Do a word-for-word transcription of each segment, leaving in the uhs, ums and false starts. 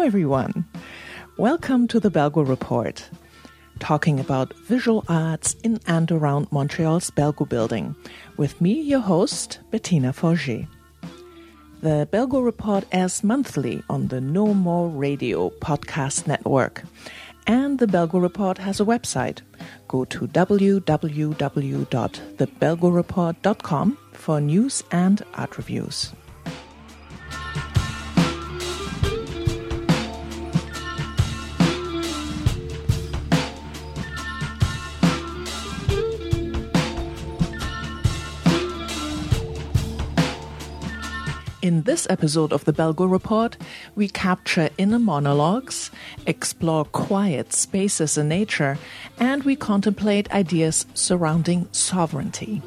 everyone. Welcome to the Belgo Report, talking about visual arts in and around Montreal's Belgo building, with me, your host, Bettina Forget. The Belgo Report airs monthly on the No More Radio podcast network, and the Belgo Report has a website. Go to w w w dot the belgo report dot com for news and art reviews. In this episode of the Belgo Report, we capture inner monologues, explore quiet spaces in nature, and we contemplate ideas surrounding sovereignty.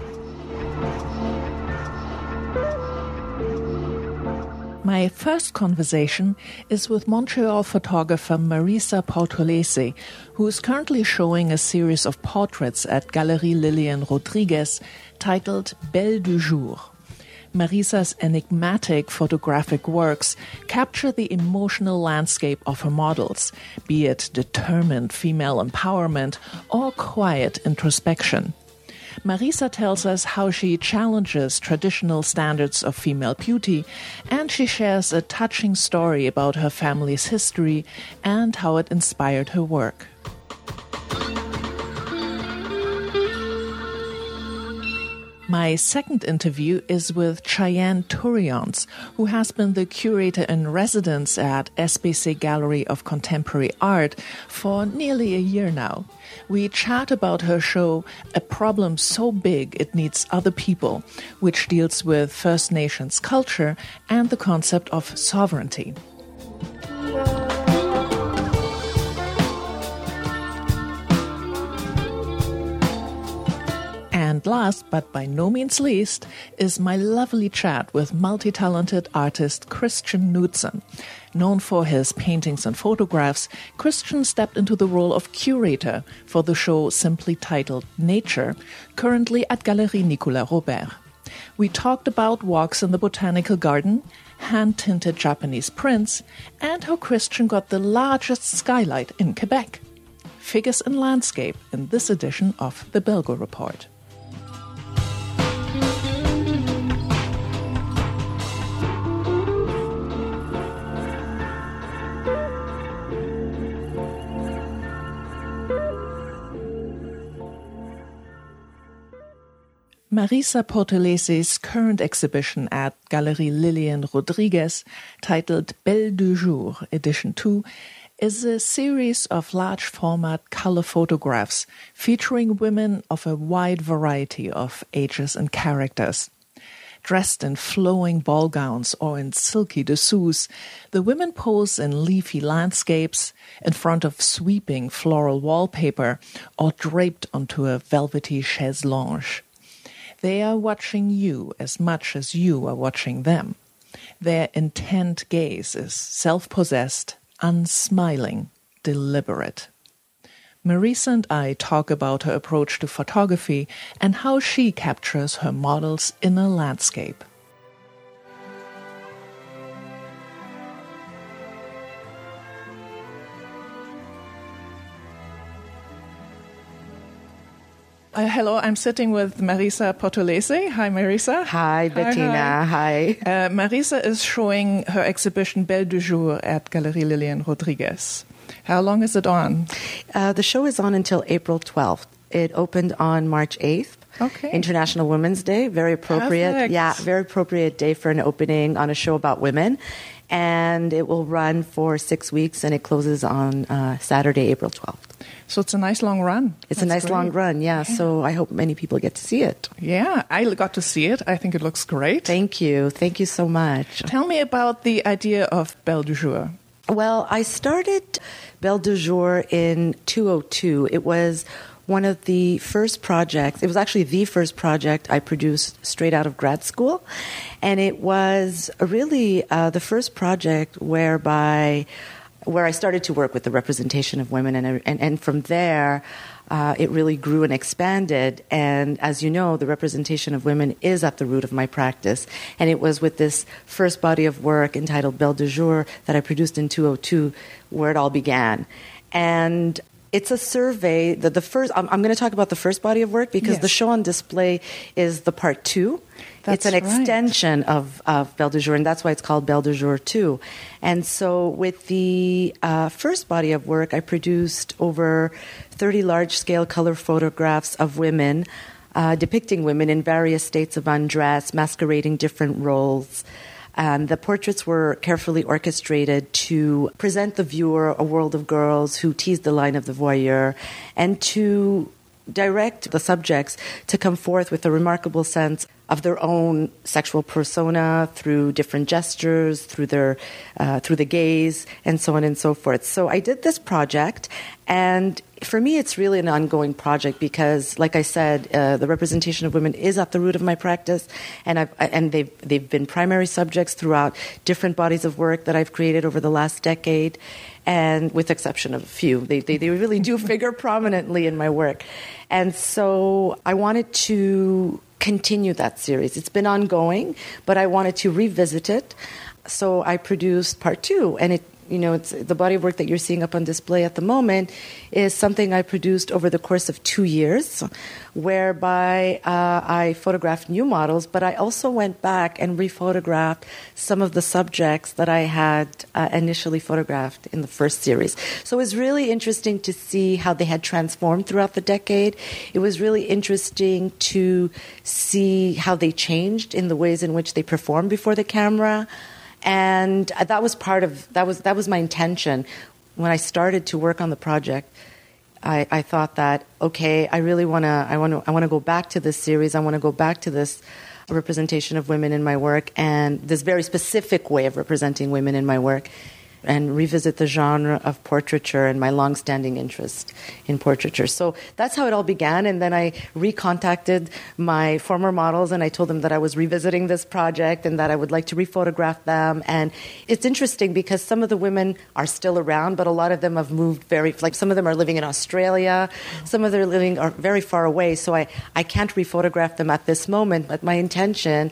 My first conversation is with Montreal photographer Marisa Portolese, who is currently showing a series of portraits at Galerie Lillian Rodriguez titled Belle du Jour. Marisa's enigmatic photographic works capture the emotional landscape of her models, be it determined female empowerment or quiet introspection. Marisa tells us how she challenges traditional standards of female beauty, and she shares a touching story about her family's history and how it inspired her work. My second interview is with Cheyenne Tourions, who has been the curator in residence at S B C Gallery of Contemporary Art for nearly a year now. We chat about her show, A Problem So Big It Needs Other People, which deals with First Nations culture and the concept of sovereignty. And last, but by no means least, is my lovely chat with multi-talented artist Christian Knudsen. Known for his paintings and photographs, Christian stepped into the role of curator for the show simply titled Nature, currently at Galerie Nicolas Robert. We talked about walks in the botanical garden, hand-tinted Japanese prints, and how Christian got the largest skylight in Quebec. Figures in landscape in this edition of the Belgo Report. Marisa Portolese's current exhibition at Galerie Lillian Rodriguez, titled Belle du Jour, Edition two, is a series of large-format color photographs featuring women of a wide variety of ages and characters. Dressed in flowing ball gowns or in silky dessous, the women pose in leafy landscapes, in front of sweeping floral wallpaper, or draped onto a velvety chaise longue. They are watching you as much as you are watching them. Their intent gaze is self-possessed, unsmiling, deliberate. Marisa and I talk about her approach to photography and how she captures her models' inner landscape. Uh, hello, I'm sitting with Marisa Portolese. Hi, Marisa. Hi, Bettina. Hi. hi. Uh, Marisa is showing her exhibition Belle du Jour at Galerie Lillian Rodriguez. How long is it on? Uh, the show is on until April twelfth. It opened on March eighth. Okay. International Women's Day. Very appropriate. Perfect. Yeah, very appropriate day for an opening on a show about women. And it will run for six weeks, and it closes on uh, Saturday, April twelfth. So it's a nice long run. It's That's a nice great. long run, yeah, yeah. So I hope many people get to see it. Yeah, I got to see it. I think it looks great. Thank you. Thank you so much. Tell me about the idea of Belle du Jour. Well, I started Belle du Jour in two thousand two. It was one of the first projects. It was actually the first project I produced straight out of grad school. And it was really uh, the first project whereby where I started to work with the representation of women. And, and, and from there, uh, it really grew and expanded. And as you know, the representation of women is at the root of my practice. And it was with this first body of work entitled Belle de Jour that I produced in two thousand two where it all began. And it's a survey that the first, I'm, I'm going to talk about the first body of work because yes. the show on display is the part two. That's it's an right. extension of, of Belle de Jour, and that's why it's called Belle de Jour two. And so with the uh, first body of work, I produced over thirty large-scale color photographs of women, uh, depicting women in various states of undress, masquerading different roles. Um, the portraits were carefully orchestrated to present the viewer a world of girls who tease the line of the voyeur and to direct the subjects to come forth with a remarkable sense of their own sexual persona through different gestures, through their, uh, through the gaze, and so on and so forth. So I did this project, and for me, it's really an ongoing project because, like I said, uh, the representation of women is at the root of my practice, and I've and they've they've been primary subjects throughout different bodies of work that I've created over the last decade, and with exception of a few, they they, they really do figure prominently in my work, and so I wanted to continue that series. It's been ongoing, but I wanted to revisit it, so I produced part two, and it. You know, it's the body of work that you're seeing up on display at the moment is something I produced over the course of two years, whereby uh, I photographed new models, but I also went back and rephotographed some of the subjects that I had uh, initially photographed in the first series. So it was really interesting to see how they had transformed throughout the decade. It was really interesting to see how they changed in the ways in which they performed before the camera. And that was part of, that was that was my intention. When I started to work on the project, I, I thought that, okay, I really want to, I want to, I want to go back to this series. I want to go back to this representation of women in my work and this very specific way of representing women in my work, and revisit the genre of portraiture and my long-standing interest in portraiture. So that's how it all began, and then I recontacted my former models, and I told them that I was revisiting this project and that I would like to rephotograph them. And it's interesting because some of the women are still around, but a lot of them have moved very, like some of them are living in Australia, some of them are living are very far away, so I, I can't rephotograph them at this moment, but my intention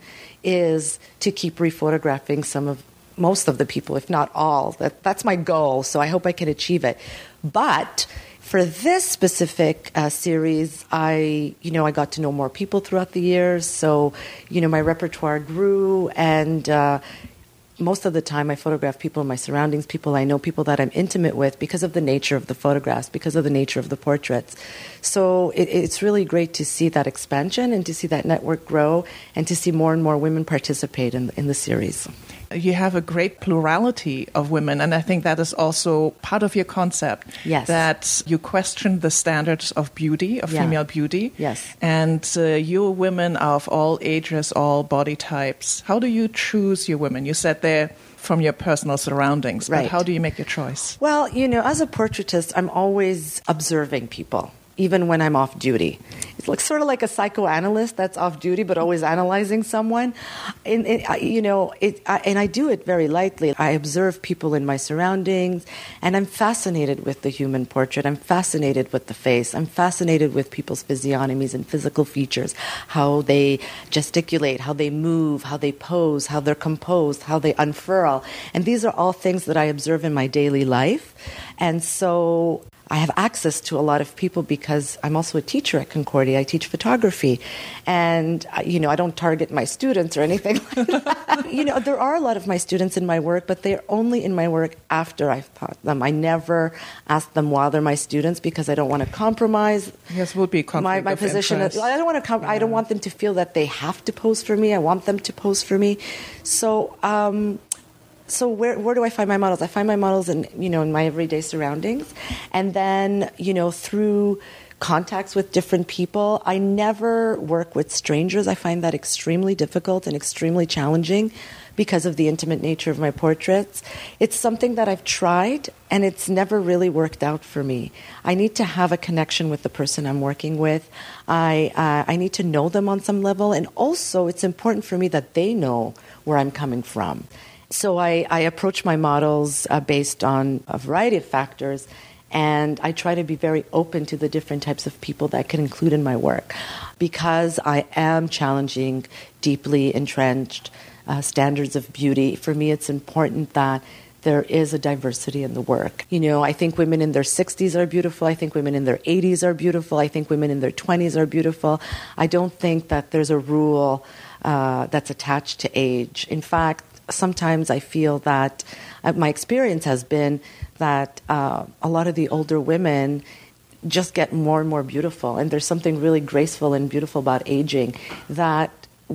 is to keep rephotographing some of most of the people, if not all. That, that's my goal, so I hope I can achieve it. But for this specific uh, series, I, you know, I got to know more people throughout the years, so, you know, my repertoire grew, and uh, most of the time I photograph people in my surroundings, people I know, people that I'm intimate with because of the nature of the photographs, because of the nature of the portraits. So it, it's really great to see that expansion and to see that network grow and to see more and more women participate in, in the series. You have a great plurality of women, and I think that is also part of your concept. Yes. That you question the standards of beauty, of yeah. female beauty. Yes. And uh, your women are of all ages, all body types. How do you choose your women? You said they're from your personal surroundings, right. but how do you make your choice? Well, you know, as a portraitist, I'm always observing people, even when I'm off duty. It's like sort of like a psychoanalyst that's off duty but always analyzing someone. And, and you know, it, I, and I do it very lightly. I observe people in my surroundings, and I'm fascinated with the human portrait. I'm fascinated with the face. I'm fascinated with people's physiognomies and physical features, how they gesticulate, how they move, how they pose, how they're composed, how they unfurl. And these are all things that I observe in my daily life. And so I have access to a lot of people because I'm also a teacher at Concordia. I teach photography. And, you know, I don't target my students or anything like that. You know, there are a lot of my students in my work, but they're only in my work after I've taught them. I never ask them while they're my students because I don't want to compromise yes, would be conflict my, my of position. interest. I don't want to. Com- yeah. I don't want them to feel that they have to pose for me. I want them to pose for me. So, um, So where where do I find my models? I find my models in, you know, in my everyday surroundings. And then, you know, through contacts with different people. I never work with strangers. I find that extremely difficult and extremely challenging because of the intimate nature of my portraits. It's something that I've tried, and it's never really worked out for me. I need to have a connection with the person I'm working with. I uh, I need to know them on some level, and also it's important for me that they know where I'm coming from. So I, I approach my models uh, based on a variety of factors, And I try to be very open to the different types of people that I can include in my work. Because I am challenging deeply entrenched uh, standards of beauty, for me it's important that there is a diversity in the work. You know, I think women in their sixties are beautiful. I think women in their eighties are beautiful. I think women in their twenties are beautiful. I don't think that there's a rule uh, that's attached to age. In fact, sometimes I feel that uh, my experience has been that uh, a lot of the older women just get more and more beautiful. And there's something really graceful and beautiful about aging that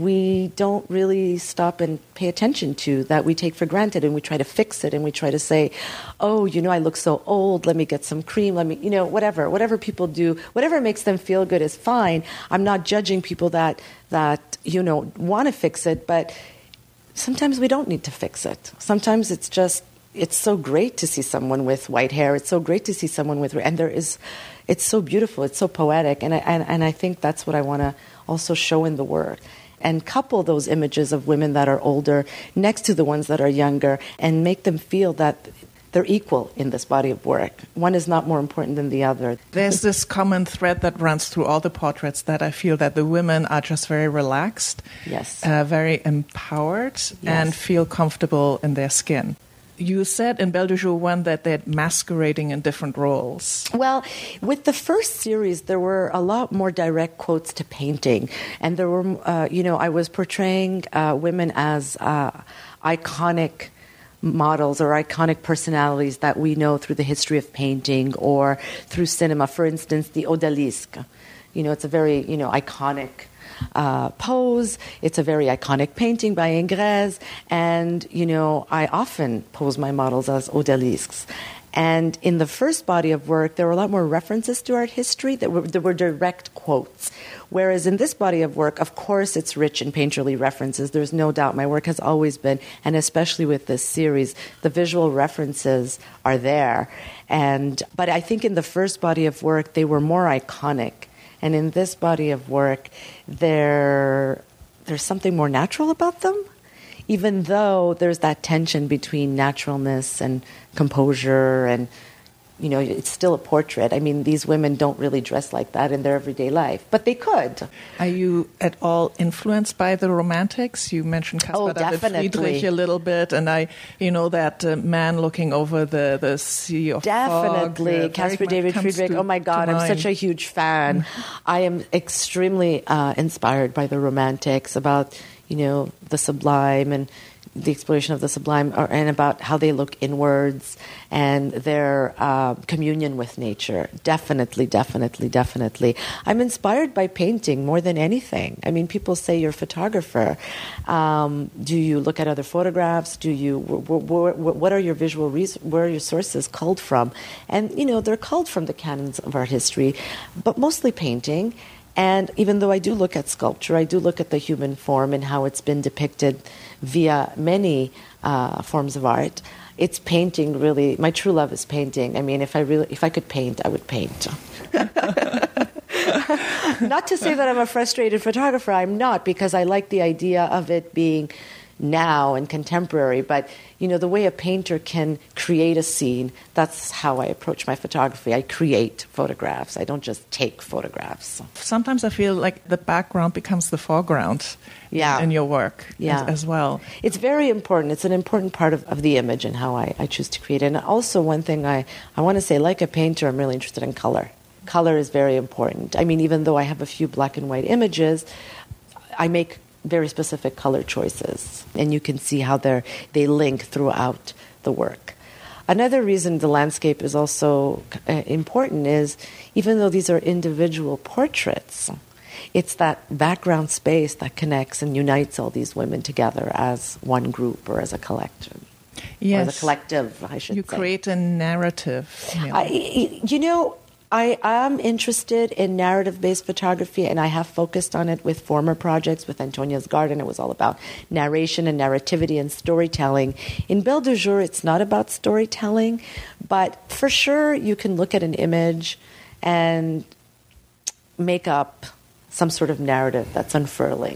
we don't really stop and pay attention to, that we take for granted, and we try to fix it, and we try to say, oh, you know, I look so old, let me get some cream, let me, you know, whatever, whatever people do, whatever makes them feel good is fine. I'm not judging people that, that you know, want to fix it, but sometimes we don't need to fix it. Sometimes it's just, it's so great to see someone with white hair. It's so great to see someone with, and there is, it's so beautiful, it's so poetic, and I, and, and I think that's what I want to also show in the work. And couple those images of women that are older next to the ones that are younger and make them feel that they're equal in this body of work. One is not more important than the other. There's this common thread that runs through all the portraits that I feel that the women are just very relaxed, yes, uh, very empowered, yes, and feel comfortable in their skin. You said in Belle de Jour one that they're masquerading in different roles. Well, with the first series, there were a lot more direct quotes to painting. And there were, uh, you know, I was portraying uh, women as uh, iconic models or iconic personalities that we know through the history of painting or through cinema. For instance, the Odalisque. You know, it's a very, you know, iconic Uh, pose. It's a very iconic painting by Ingres, and you know I often pose my models as odalisques. And in the first body of work, there were a lot more references to art history. That were, there were direct quotes. Whereas in this body of work, of course, it's rich in painterly references. There's no doubt. My work has always been, and especially with this series, the visual references are there. And but I think in the first body of work, they were more iconic. And in this body of work, there there's something more natural about them, even though there's that tension between naturalness and composure and, you know, it's still a portrait. I mean, these women don't really dress like that in their everyday life, but they could. Are you at all influenced by the Romantics? You mentioned Caspar oh, David Friedrich a little bit, and I, you know, that uh, man looking over the, the sea of Definitely. fog. Uh, Caspar David Friedrich, to, oh my God, I'm such a huge fan. I am extremely uh, inspired by the Romantics about, you know, the sublime and the exploration of the sublime, or, and about how they look inwards and their uh, communion with nature. Definitely, definitely, definitely. I'm inspired by painting more than anything. I mean, people say you're a photographer. Um, do you look at other photographs? Do you? Wh- wh- wh- what are your visual? Res- where are your sources culled from? And you know, they're culled from the canons of art history, but mostly painting. And even though I do look at sculpture, I do look at the human form and how it's been depicted via many uh, forms of art. It's painting, really. My true love is painting. I mean, if I really, if I could paint, I would paint. Not to say that I'm a frustrated photographer. I'm not, because I like the idea of it being now and contemporary, but you know, the way a painter can create a scene, that's how I approach my photography. I create photographs. I don't just take photographs. Sometimes I feel like the background becomes the foreground yeah. in your work yeah. as, as well. It's very important. It's an important part of, of the image and how I, I choose to create it. And also one thing I, I want to say, like a painter, I'm really interested in color. Color is very important. I mean, even though I have a few black and white images, I make very specific color choices, and you can see how they're they link throughout the work. Another reason the landscape is also uh, important is, even though these are individual portraits, it's that background space that connects and unites all these women together as one group or as a collective. Yes. Or as a collective, I should you say. You create a narrative. You know. I, you know, I am interested in narrative-based photography, and I have focused on it with former projects. With Antonia's Garden, it was all about narration and narrativity and storytelling. In Belle de Jour, it's not about storytelling, but for sure you can look at an image and make up some sort of narrative that's unfurling.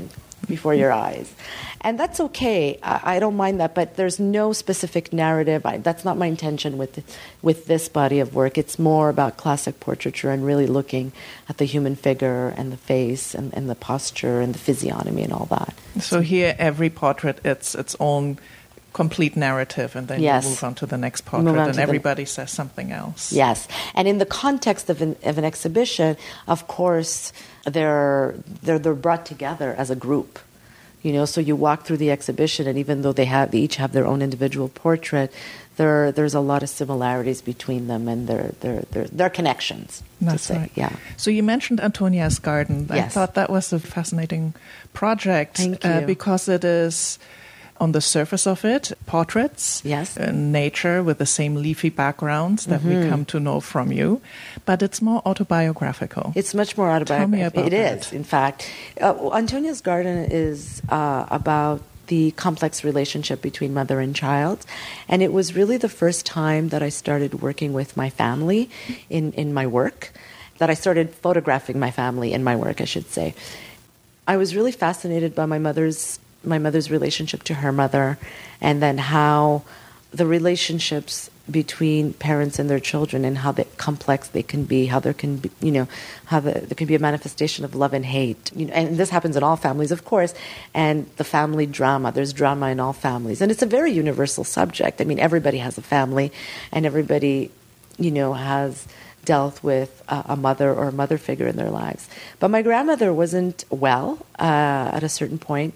before your eyes. And that's okay. I, I don't mind that, but there's no specific narrative. I, that's not my intention with with this body of work. It's more about classic portraiture and really looking at the human figure and the face and, and the posture and the physiognomy and all that. So here, every portrait, it's its own complete narrative, and then yes. you move on to the next portrait, and everybody the... says something else. Yes. And in the context of an, of an exhibition, of course, they're, they're, they're brought together as a group. You know, so you walk through the exhibition, and even though they have, they each have their own individual portrait, there there's a lot of similarities between them, and their their their their connections. That's to say. right. Yeah. So you mentioned Antonia's Garden. Yes. I thought that was a fascinating project. Thank you. Uh, because it is, on the surface of it, portraits, yes, uh, nature with the same leafy backgrounds that mm-hmm. we come to know from you, but it's more autobiographical. It's much more autobiographical. Tell me about it that. is, in fact. Uh, Antonia's Garden is uh, about the complex relationship between mother and child, and it was really the first time that I started working with my family in, in my work, that I started photographing my family in my work, I should say. I was really fascinated by my mother's my mother's relationship to her mother, and then how the relationships between parents and their children, and how they, complex they can be, how there can be, you know, how the, there can be a manifestation of love and hate. You know, and this happens in all families, of course, and the family drama. There's drama in all families, and it's a very universal subject. I mean, everybody has a family, and everybody, you know, has dealt with a, a mother or a mother figure in their lives. But my grandmother wasn't well uh, at a certain point,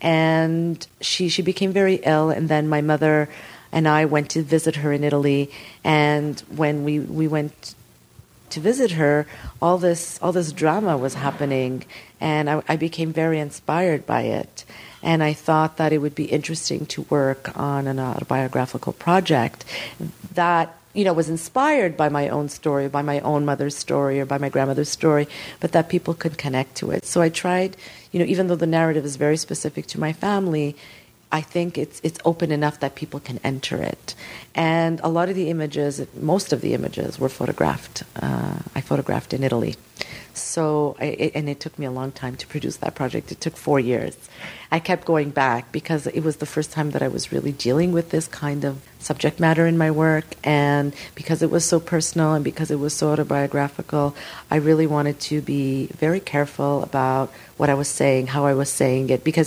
and she she became very ill, and then my mother and I went to visit her in Italy, and when we, we went to visit her, all this all this drama was happening, and I, I became very inspired by it. And I thought that it would be interesting to work on an autobiographical project that, you know, was inspired by my own story, by my own mother's story, or by my grandmother's story, but that people could connect to it. So I tried, you know, even though the narrative is very specific to my family, I think it's it's open enough that people can enter it. And a lot of the images, most of the images, were photographed. Uh, I photographed in Italy. So, I, it, and it took me a long time to produce that project. It took four years. I kept going back because it was the first time that I was really dealing with this kind of subject matter in my work. And because it was so personal and because it was so autobiographical, I really wanted to be very careful about what I was saying, how I was saying it. Because,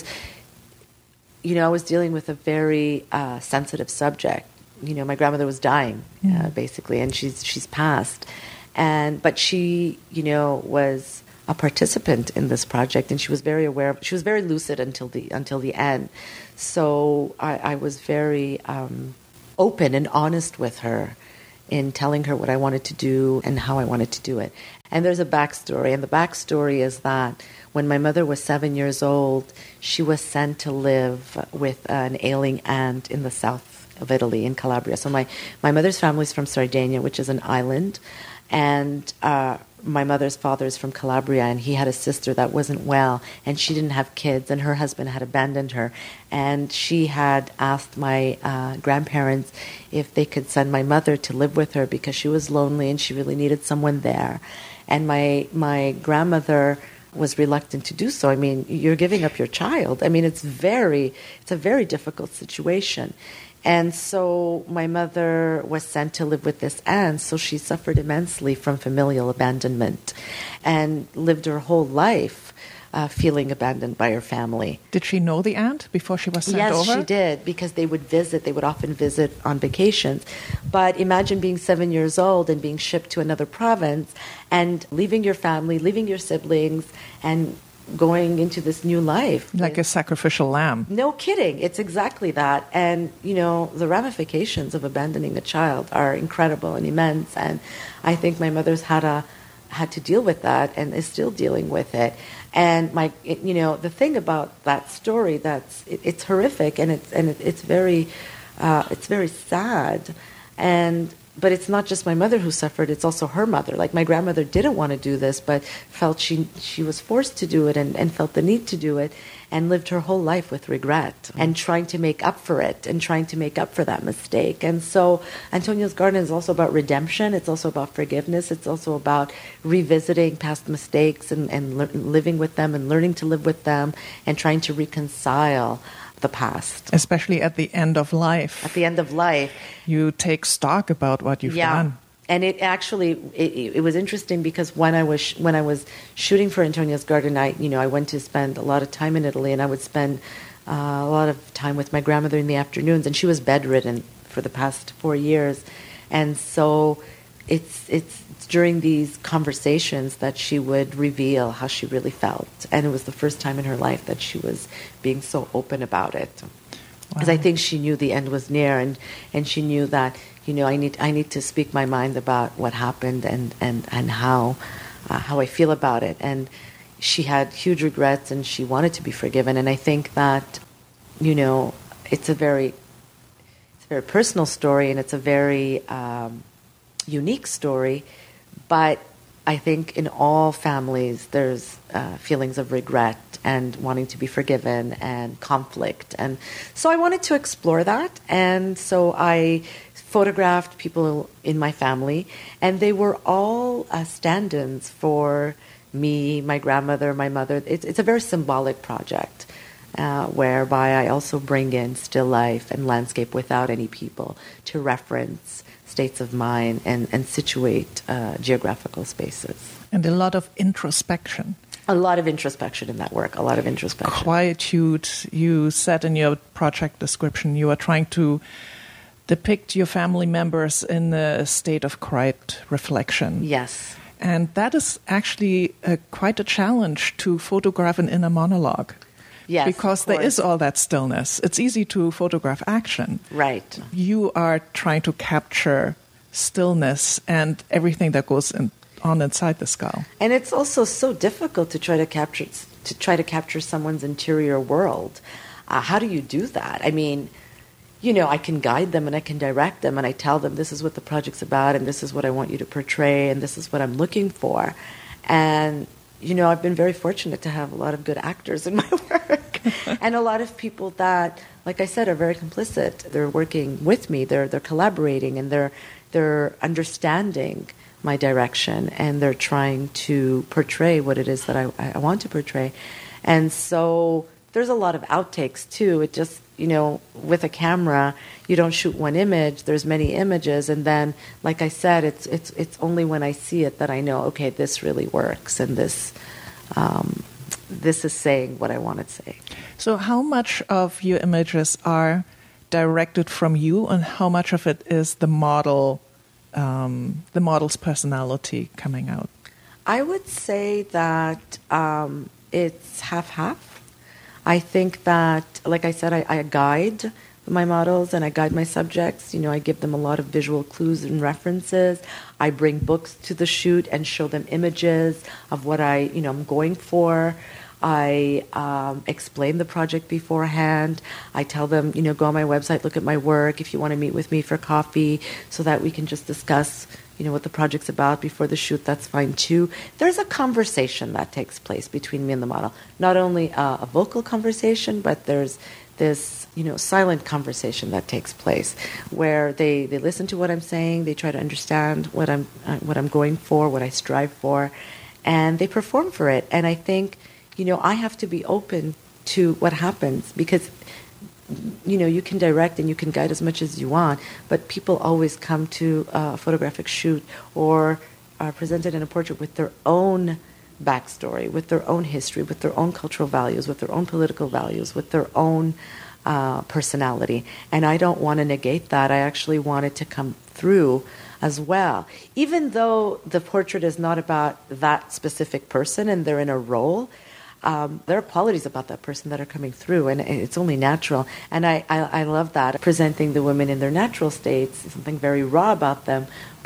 you know, I was dealing with a very uh, sensitive subject. You know, my grandmother was dying, yeah. uh, basically, and she's she's passed. And but she, you know, was a participant in this project, and she was very aware of, she was very lucid until the until the end. So I, I was very um, open and honest with her in telling her what I wanted to do and how I wanted to do it. And there's a backstory, and the backstory is that when my mother was seven years old, she was sent to live with an ailing aunt in the south of Italy, in Calabria. So my, my mother's family is from Sardinia, which is an island, and uh, my mother's father is from Calabria, and he had a sister that wasn't well, and she didn't have kids, and her husband had abandoned her. And she had asked my uh, grandparents if they could send my mother to live with her because she was lonely and she really needed someone there. And my my grandmother was reluctant to do so. I mean, you're giving up your child. I mean, it's very it's a very difficult situation. And so my mother was sent to live with this aunt, so she suffered immensely from familial abandonment and lived her whole life uh, feeling abandoned by her family. Did she know the aunt before she was sent yes, over? Yes, she did, because they would visit. They would often visit on vacations. But imagine being seven years old and being shipped to another province and leaving your family, leaving your siblings, and going into this new life. Like a sacrificial lamb. No kidding. It's exactly that. And, you know, the ramifications of abandoning a child are incredible and immense. And I think my mother's had a, had to deal with that and is still dealing with it. And my, it, you know, the thing about that story, that's it, it's horrific and it's and it, it's very, uh, it's very sad. And but it's not just my mother who suffered, it's also her mother. Like, my grandmother didn't want to do this, but felt she she was forced to do it, and, and felt the need to do it, and lived her whole life with regret, mm-hmm. and trying to make up for it, and trying to make up for that mistake. And so Antonio's Garden is also about redemption. It's also about forgiveness. It's also about revisiting past mistakes, and, and le- living with them, and learning to live with them, and trying to reconcile the past. Especially at the end of life. At the end of life. You take stock about what you've yeah. done. And it actually, it, it was interesting because when I was when I was shooting for Antonio's Garden, I you know I went to spend a lot of time in Italy, and I would spend uh, a lot of time with my grandmother in the afternoons, and she was bedridden for the past four years, and so it's it's, it's during these conversations that she would reveal how she really felt, and it was the first time in her life that she was being so open about it, because wow. I think she knew the end was near, and, and she knew that. You know, I need I need to speak my mind about what happened, and and and how uh, how I feel about it. And she had huge regrets, and she wanted to be forgiven. And I think that, you know, it's a very it's a very personal story, and it's a very um, unique story. But I think in all families, there's uh, feelings of regret and wanting to be forgiven and conflict. And so I wanted to explore that. And so I photographed people in my family, and they were all uh, stand-ins for me, my grandmother, my mother. It's, it's a very symbolic project, uh, whereby I also bring in still life and landscape without any people to reference states of mind and, and situate uh, geographical spaces. And a lot of introspection. A lot of introspection in that work, a lot of introspection. Quietude. You said in your project description you are trying to depict your family members in a state of quiet reflection. Yes. And that is actually a, quite a challenge to photograph an inner monologue. Yes, because there is all that stillness. It's easy to photograph action. Right. You are trying to capture stillness and everything that goes in, on inside the skull. And it's also so difficult to try to capture to try to capture someone's interior world. Uh, how do you do that? I mean, you know, I can guide them and I can direct them and I tell them this is what the project's about and this is what I want you to portray and this is what I'm looking for. And, you know, I've been very fortunate to have a lot of good actors in my work and a lot of people that, like I said, are very complicit. They're working with me. They're they're collaborating and they're they're understanding my direction and they're trying to portray what it is that I, I want to portray. And so there's a lot of outtakes too. It just, you know, with a camera, you don't shoot one image. There's many images, and then, like I said, it's it's it's only when I see it that I know, okay, this really works, and this um, this is saying what I want to say. So, how much of your images are directed from you, and how much of it is the model, um, the model's personality coming out? I would say that um, it's half half. I think that, like I said, I, I guide my models and I guide my subjects. You know, I give them a lot of visual clues and references. I bring books to the shoot and show them images of what I, you know, I'm going for. I um, explain the project beforehand. I tell them, you know, go on my website, look at my work if you want to meet with me for coffee so that we can just discuss, you know, what the project's about before the shoot. That's fine too. There's a conversation that takes place between me and the model. Not only uh, a vocal conversation, but there's this, you know, silent conversation that takes place where they, they listen to what I'm saying, they try to understand what I'm uh, what I'm going for, what I strive for, and they perform for it. And I think, you know, I have to be open to what happens because, you know, you can direct and you can guide as much as you want, but people always come to a photographic shoot or are presented in a portrait with their own backstory, with their own history, with their own cultural values, with their own political values, with their own uh, personality. And I don't want to negate that. I actually want it to come through as well. Even though the portrait is not about that specific person and they're in a role, Um, there are qualities about that person that are coming through, and it's only natural. And I, I, I love that, presenting the women in their natural states, something very raw about them,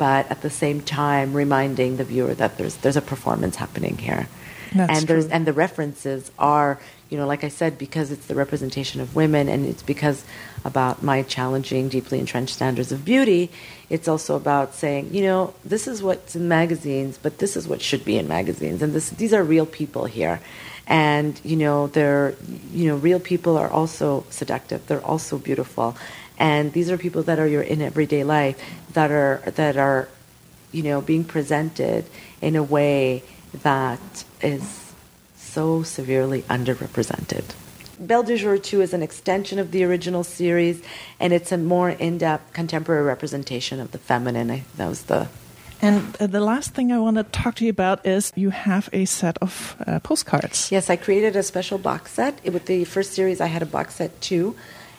but at the same time reminding the viewer that there's there's a performance happening here. That's and there's true. and the references are, you know, like I said, because it's the representation of women, and it's because about my challenging deeply entrenched standards of beauty, it's also about saying, you know, this is what's in magazines, but this is what should be in magazines, and this these are real people here. And, you know, they're, you know, real people are also seductive. They're also beautiful. And these are people that are your in everyday life that are, that are, you know, being presented in a way that is so severely underrepresented. Belle du Jour two is an extension of the original series, and it's a more in-depth contemporary representation of the feminine. I, that was the... And uh, the last thing I want to talk to you about is you have a set of uh, postcards. Yes, I created a special box set. With the first series, I had a box set too,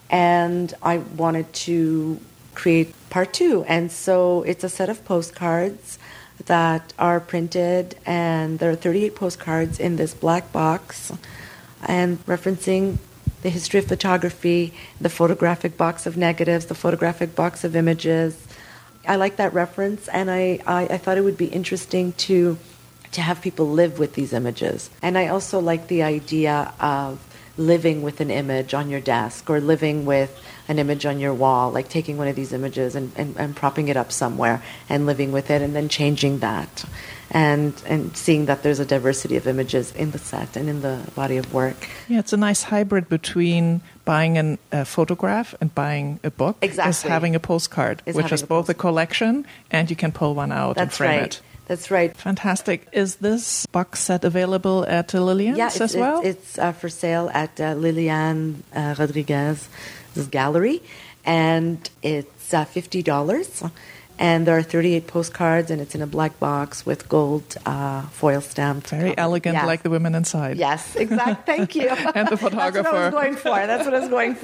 and I wanted to create part two. And so it's a set of postcards that are printed, and there are thirty-eight postcards in this black box, and referencing the history of photography, the photographic box of negatives, the photographic box of images. I like that reference, and I, I, I thought it would be interesting to to have people live with these images. And I also like the idea of living with an image on your desk, or living with an image on your wall, like taking one of these images and, and, and propping it up somewhere and living with it, and then changing that. And and seeing that there's a diversity of images in the set and in the body of work. Yeah, it's a nice hybrid between buying an, a photograph and buying a book. Exactly. Is having a postcard, Is which having is a both a postcard. collection and you can pull one out That's and frame right. it. That's right. Fantastic. Is this box set available at Lillian's Yeah, it's, as well? it's, it's uh, for sale at uh, Liliane uh, Rodriguez's gallery, and it's uh, fifty dollars. And there are thirty-eight postcards, and it's in a black box with gold uh, foil stamped. Very cover. elegant, Yes. like the women inside. Yes, exact. Thank you. And the photographer. That's what I was going for. That's what I was going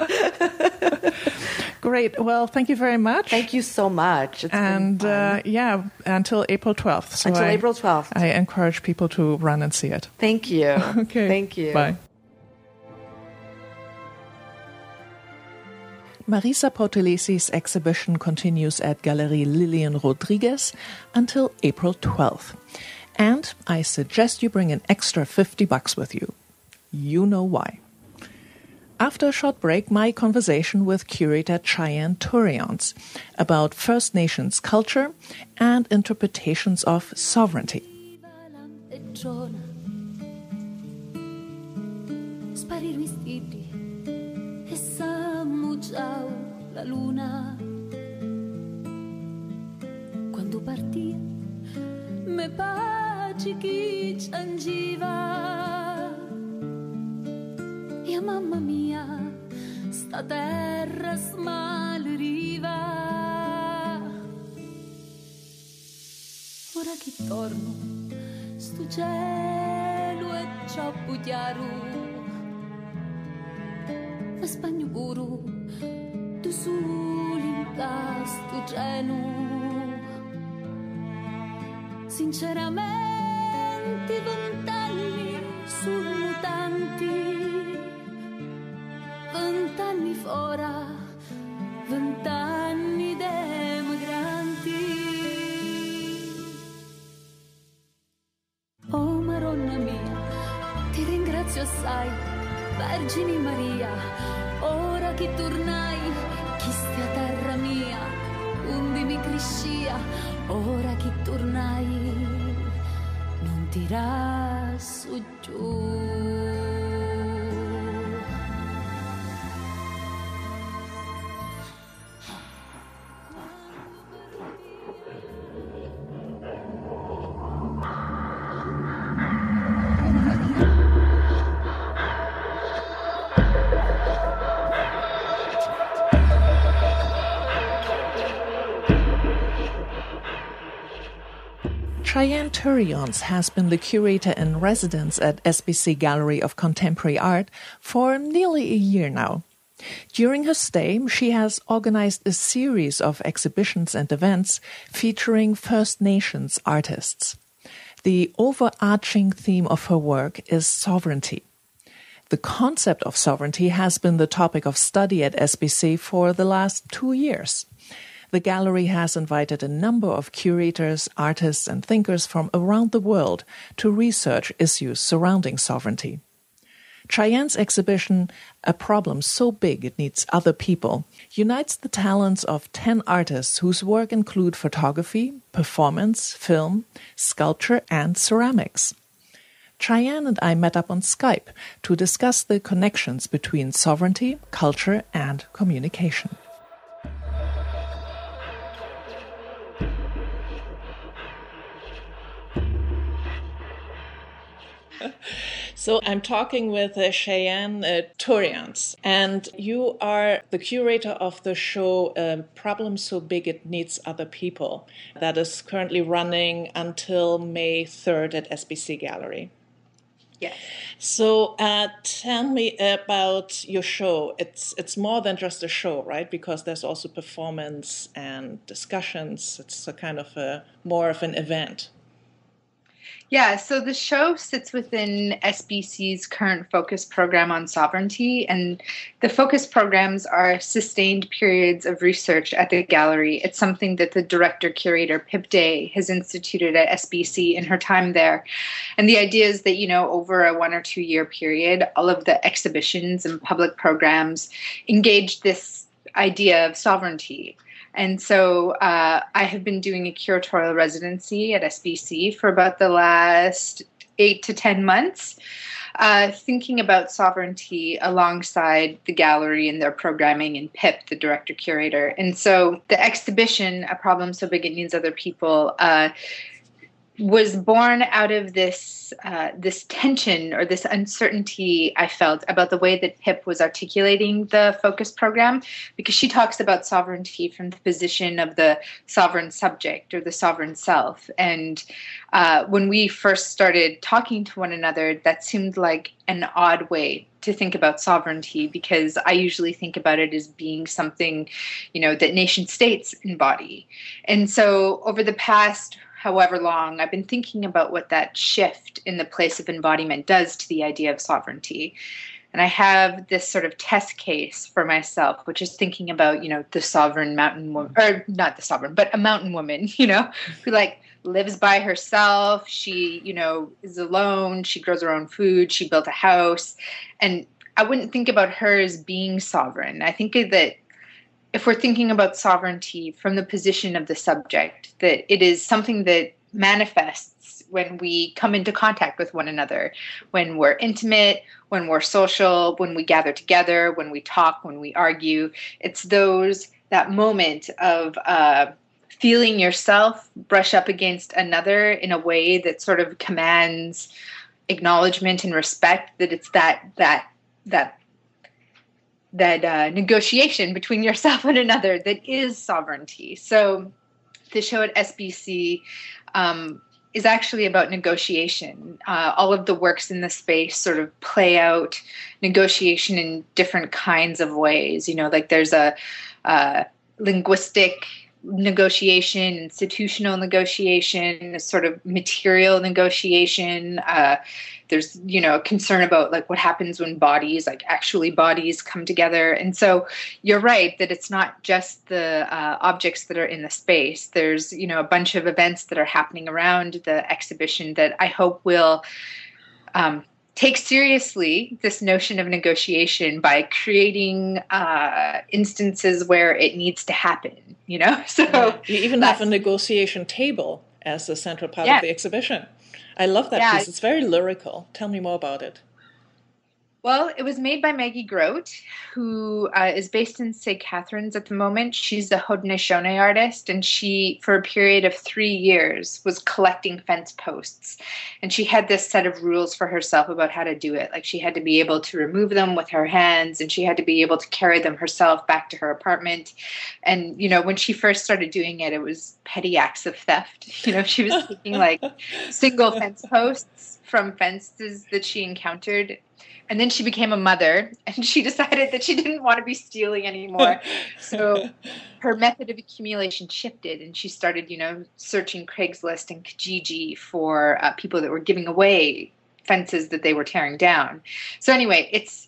for. Great. Well, thank you very much. Thank you so much. It's And been fun. uh, yeah, until April twelfth. So Until I, April twelfth. I encourage people to run and see it. Thank you. Okay. Thank you. Bye. Marisa Portelesi's exhibition continues at Galerie Lilian Rodriguez until April twelfth. And I suggest you bring an extra fifty bucks with you. You know why. After a short break, my conversation with curator Cheyenne Tourions about First Nations culture and interpretations of sovereignty. La luna, quando partia, me pace chi c'angiva. E mamma mia, sta terra smaleriva. Ora che torno, sto cielo è troppo chiaro. Ma spagno puro, tu sull'incasto genu. Sinceramente vent'anni sono tanti, vent'anni fora, vent'anni demigranti. Oh Maronna mia, ti ringrazio assai, Vergine Maria, ora che tornai, chi stia a terra mia, undi mi crescia, ora che tornai, non tirà su giù. Cheyenne Tourions has been the curator in residence at S B C Gallery of Contemporary Art for nearly a year now. During her stay, she has organized a series of exhibitions and events featuring First Nations artists. The overarching theme of her work is sovereignty. The concept of sovereignty has been the topic of study at S B C for the last two years. the gallery has invited a number of curators, artists, and thinkers from around the world to research issues surrounding sovereignty. Cheyenne's exhibition, A Problem So Big It Needs Other People, unites the talents of ten artists whose work include photography, performance, film, sculpture, and ceramics. Cheyenne and I met up on Skype to discuss the connections between sovereignty, culture, and communication. So I'm talking with uh, Cheyenne uh, Tourians, and you are the curator of the show um, Problem So Big It Needs Other People, that is currently running until May third at S B C Gallery. Yes. So uh, tell me about your show. It's it's more than just a show, right? Because there's also performance and discussions. It's a kind of a more of an event. Yeah, so the show sits within S B C's current focus program on sovereignty, and the focus programs are sustained periods of research at the gallery. It's something that the director-curator, Pip Day, has instituted at S B C in her time there. And the idea is that, you know, over a one or two year period, all of the exhibitions and public programs engage this idea of sovereignty. And so uh, I have been doing a curatorial residency at S B C for about the last eight to ten months, uh, thinking about sovereignty alongside the gallery and their programming and Pip, the director-curator. And so the exhibition, A Problem So Big It Needs Other People, uh, was born out of this uh, this tension or this uncertainty I felt about the way that Pip was articulating the focus program, because she talks about sovereignty from the position of the sovereign subject or the sovereign self. And uh, when we first started talking to one another, that seemed like an odd way to think about sovereignty, because I usually think about it as being something, you know, that nation states embody. And so over the past however long, I've been thinking about what that shift in the place of embodiment does to the idea of sovereignty. And I have this sort of test case for myself, which is thinking about, you know, the sovereign mountain woman, or not the sovereign, but a mountain woman, you know, who like lives by herself. She, you know, is alone. She grows her own food. She built a house. And I wouldn't think about her as being sovereign. I think that if we're thinking about sovereignty from the position of the subject, that it is something that manifests when we come into contact with one another, when we're intimate, when we're social, when we gather together, when we talk, when we argue. It's those, that moment of uh, feeling yourself brush up against another in a way that sort of commands acknowledgement and respect, that it's that, that, that, that uh, negotiation between yourself and another that is sovereignty. So the show at S B C um, is actually about negotiation. Uh, all of the works in the space sort of play out negotiation in different kinds of ways. You know, like there's a uh, linguistic negotiation, institutional negotiation, a sort of material negotiation. Uh, there's, you know, concern about like what happens when bodies, like actually bodies come together. And so you're right that it's not just the uh, objects that are in the space. There's, you know, a bunch of events that are happening around the exhibition that I hope will um, take seriously this notion of negotiation by creating uh, instances where it needs to happen, you know? So yeah. You even have a negotiation table as the central part yeah. of the exhibition. I love that yeah. piece. It's very lyrical. Tell me more about it. Well, it was made by Maggie Grote, who uh, is based in Saint Catharines at the moment. She's a Haudenosaunee artist, and she, for a period of three years, was collecting fence posts. And she had this set of rules for herself about how to do it. Like she had to be able to remove them with her hands, and she had to be able to carry them herself back to her apartment. And, you know, when she first started doing it, it was petty acts of theft. You know, she was taking like single fence posts from fences that she encountered. And then she became a mother, and she decided that she didn't want to be stealing anymore. So her method of accumulation shifted, and she started, you know, searching Craigslist and Kijiji for uh, people that were giving away fences that they were tearing down. So anyway, it's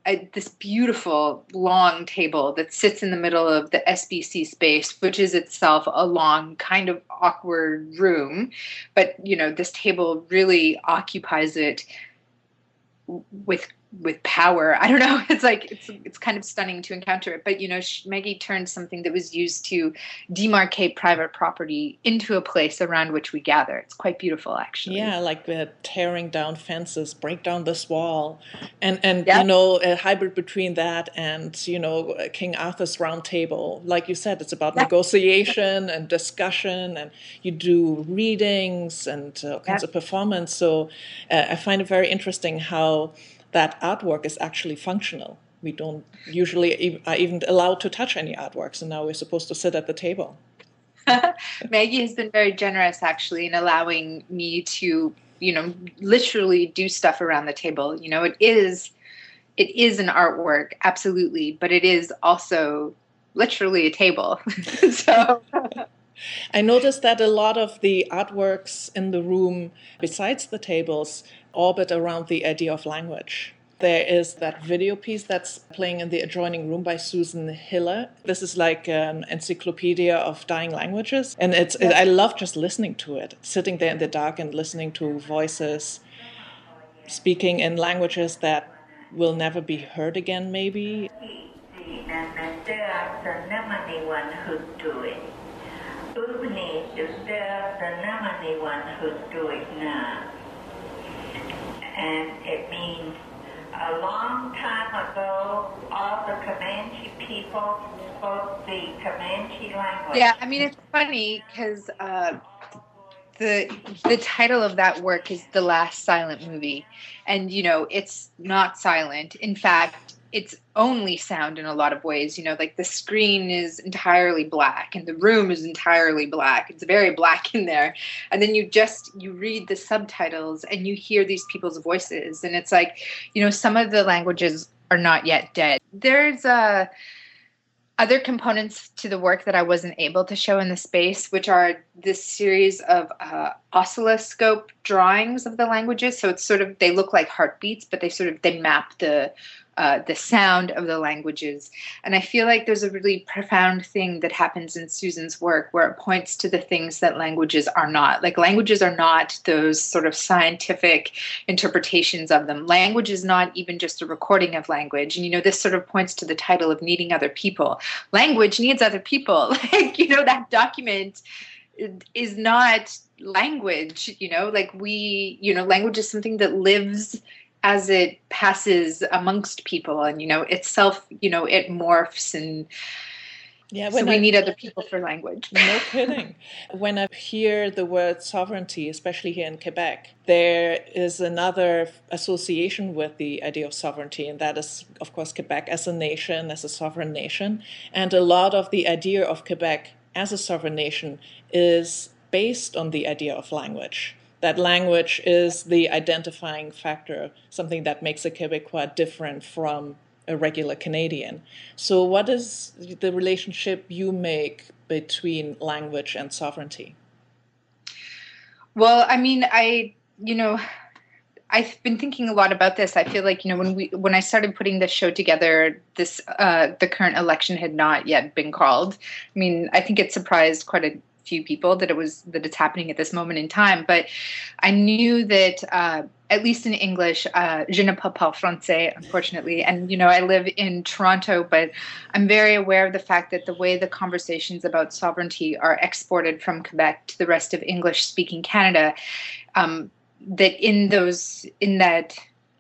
a, this beautiful long table that sits in the middle of the S B C space, which is itself a long, kind of awkward room. But, you know, this table really occupies it with with power. I don't know. It's like, it's it's kind of stunning to encounter it. But, you know, Maggie turned something that was used to demarcate private property into a place around which we gather. It's quite beautiful, actually. Yeah, like we're tearing down fences, break down this wall. And, and Yep. you know, a hybrid between that and, you know, King Arthur's Round Table. Like you said, it's about Yep. negotiation and discussion, and you do readings and uh, all kinds Yep. of performance. So uh, I find it very interesting how that artwork is actually functional. We don't usually ev- are even allowed to touch any artworks, and now we're supposed to sit at the table. Maggie has been very generous, actually, in allowing me to, you know, literally do stuff around the table. You know, it is, it is an artwork, absolutely, but it is also literally a table. So I noticed that a lot of the artworks in the room, besides the tables, orbit around the idea of language. There is that video piece that's playing in the adjoining room by Susan Hiller. This is like an encyclopedia of dying languages. And it's it, I love just listening to it, sitting there in the dark and listening to voices speaking in languages that will never be heard again, maybe. And it means a long time ago, all the Comanche people spoke the Comanche language. yeah, I mean, it's funny because uh, the the title of that work is The Last Silent Movie, and you know, it's not silent. In fact, it's only sound in a lot of ways. You know, like the screen is entirely black and the room is entirely black. It's very black in there. And then you just, you read the subtitles and you hear these people's voices. And it's like, you know, some of the languages are not yet dead. There's uh, other components to the work that I wasn't able to show in the space, which are this series of uh, oscilloscope drawings of the languages. So it's sort of, they look like heartbeats, but they sort of, they map the Uh, the sound of the languages. And I feel like there's a really profound thing that happens in Susan's work where it points to the things that languages are not. Like languages are not those sort of scientific interpretations of them. Language is not even just a recording of language. And, you know, this sort of points to the title of Needing Other People. Language needs other people. Like, you know, that document is not language, you know, like we, you know, language is something that lives as it passes amongst people, and you know itself, you know, it morphs, and yeah, so we I, need other people for language. No kidding. When I hear the word sovereignty, especially here in Quebec, there is another association with the idea of sovereignty, and that is, of course, Quebec as a nation, as a sovereign nation, and a lot of the idea of Quebec as a sovereign nation is based on the idea of language. That language is the identifying factor, something that makes a Quebecois different from a regular Canadian. So what is the relationship you make between language and sovereignty? Well, I mean, I, you know, I've been thinking a lot about this. I feel like, you know, when we when I started putting this show together, this uh, the current election had not yet been called. I mean, I think it surprised quite a few people that it was that it's happening at this moment in time, but I knew that uh, at least in English, uh, je ne parle pas français, unfortunately, and you know I live in Toronto, but I'm very aware of the fact that the way the conversations about sovereignty are exported from Quebec to the rest of English-speaking Canada, um, that in those in that.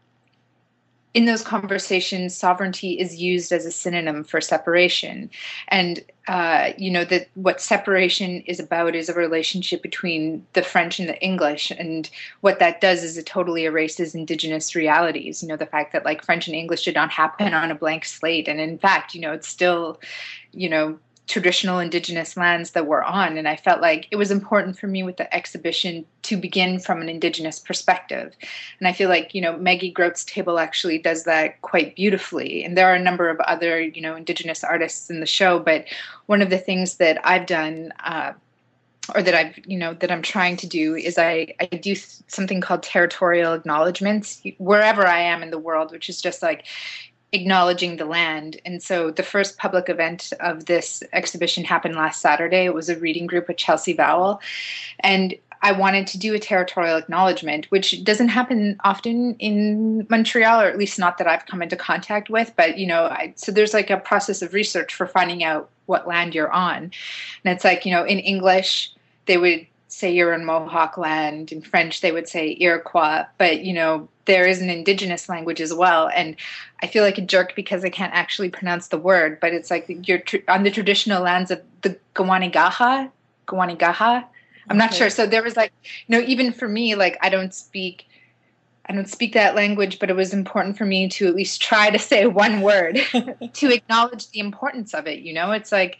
In those conversations, sovereignty is used as a synonym for separation. And, uh, you know, that what separation is about is a relationship between the French and the English. And what that does is it totally erases Indigenous realities. You know, the fact that, like, French and English did not happen on a blank slate. And in fact, you know, it's still, you know, traditional Indigenous lands that we're on. And I felt like it was important for me with the exhibition to begin from an Indigenous perspective. And I feel like, you know, Maggie Grote's table actually does that quite beautifully. And there are a number of other, you know, Indigenous artists in the show. But one of the things that I've done, uh, or that I've, you know, that I'm trying to do is I, I do something called territorial acknowledgements wherever I am in the world, which is just like, acknowledging the land. And so the first public event of this exhibition happened last Saturday. It was a reading group with Chelsea Vowell. And I wanted to do a territorial acknowledgement, which doesn't happen often in Montreal, or at least not that I've come into contact with. But, you know, I, so there's like a process of research for finding out what land you're on. And it's like, you know, in English, they would say you're in Mohawk land. In French, they would say Iroquois. But, you know, there is an indigenous language as well. And I feel like a jerk because I can't actually pronounce the word, but it's like you're tr- on the traditional lands of the Gawanigaha, Gawanigaha. I'm okay. not sure. So there was like, you know, even for me, like I don't speak, I don't speak that language, but it was important for me to at least try to say one word to acknowledge the importance of it. You know, it's like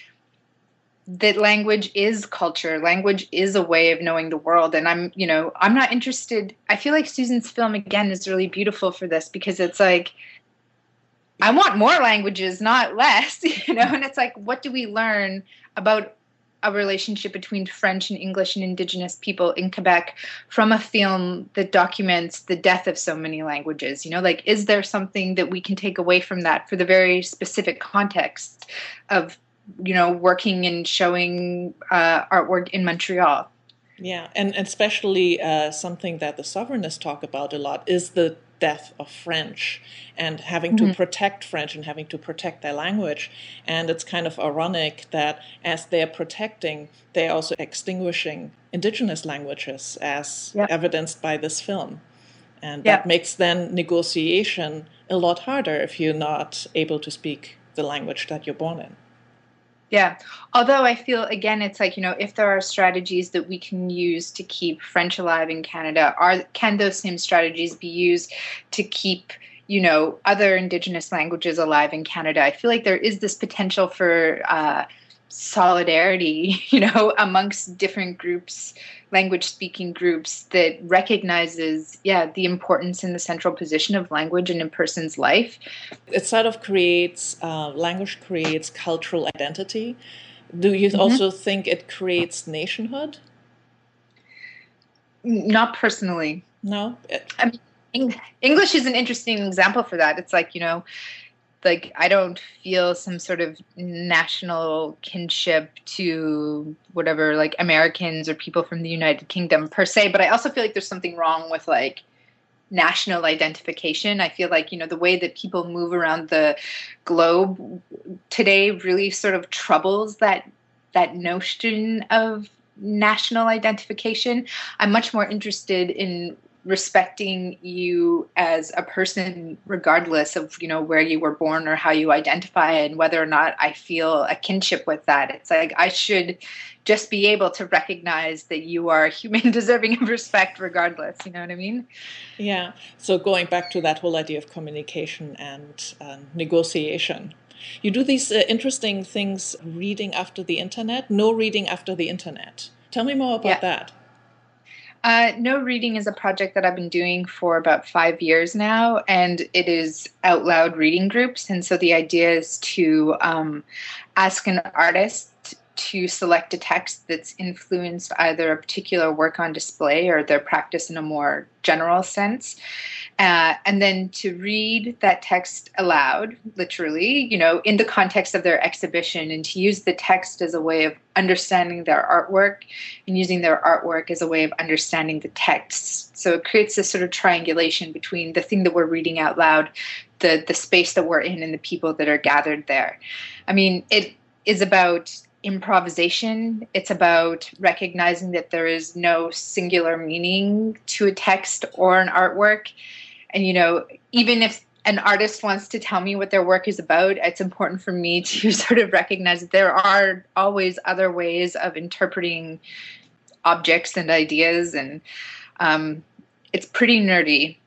that language is culture. Language is a way of knowing the world. And I'm, you know, I'm not interested. I feel like Susan's film again is really beautiful for this because it's like, I want more languages, not less, you know, and it's like, what do we learn about a relationship between French and English and Indigenous people in Quebec from a film that documents the death of so many languages? You know, like, is there something that we can take away from that for the very specific context of, you know, working and showing uh, artwork in Montreal? Yeah, and especially uh, something that the sovereignists talk about a lot is the death of French and having mm-hmm. to protect French and having to protect their language. And it's kind of ironic that as they're protecting, they're also extinguishing indigenous languages, as yeah. evidenced by this film. And yeah. that makes then negotiation a lot harder if you're not able to speak the language that you're born in. Yeah. Although I feel, again, it's like, you know, if there are strategies that we can use to keep French alive in Canada, are can those same strategies be used to keep, you know, other Indigenous languages alive in Canada? I feel like there is this potential for uh, solidarity, you know, amongst different groups, language-speaking groups, that recognizes, yeah, the importance and the central position of language in a person's life. It sort of creates, uh, language creates cultural identity. Do you mm-hmm. also think it creates nationhood? Not personally. No? I mean, English is an interesting example for that. It's like, you know, like I don't feel some sort of national kinship to whatever, like Americans or people from the United Kingdom per se, but I also feel like there's something wrong with like national identification. I feel like, you know, the way that people move around the globe today really sort of troubles that that notion of national identification. I'm much more interested in respecting you as a person, regardless of, you know, where you were born or how you identify and whether or not I feel a kinship with that. It's like I should just be able to recognize that you are a human deserving of respect regardless. You know what I mean? Yeah. So going back to that whole idea of communication and uh, negotiation, you do these uh, interesting things reading after the internet, no reading after the internet. Tell me more about yeah. that. Uh, No Reading is a project that I've been doing for about five years now, and it is out loud reading groups. And so the idea is to um, ask an artist to select a text that's influenced either a particular work on display or their practice in a more general sense. Uh, and then to read that text aloud, literally, you know, in the context of their exhibition, and to use the text as a way of understanding their artwork and using their artwork as a way of understanding the text. So it creates this sort of triangulation between the thing that we're reading out loud, the, the space that we're in, and the people that are gathered there. I mean, it is about improvisation. It's about recognizing that there is no singular meaning to a text or an artwork. And, you know, even if an artist wants to tell me what their work is about, it's important for me to sort of recognize that there are always other ways of interpreting objects and ideas. And um, it's pretty nerdy.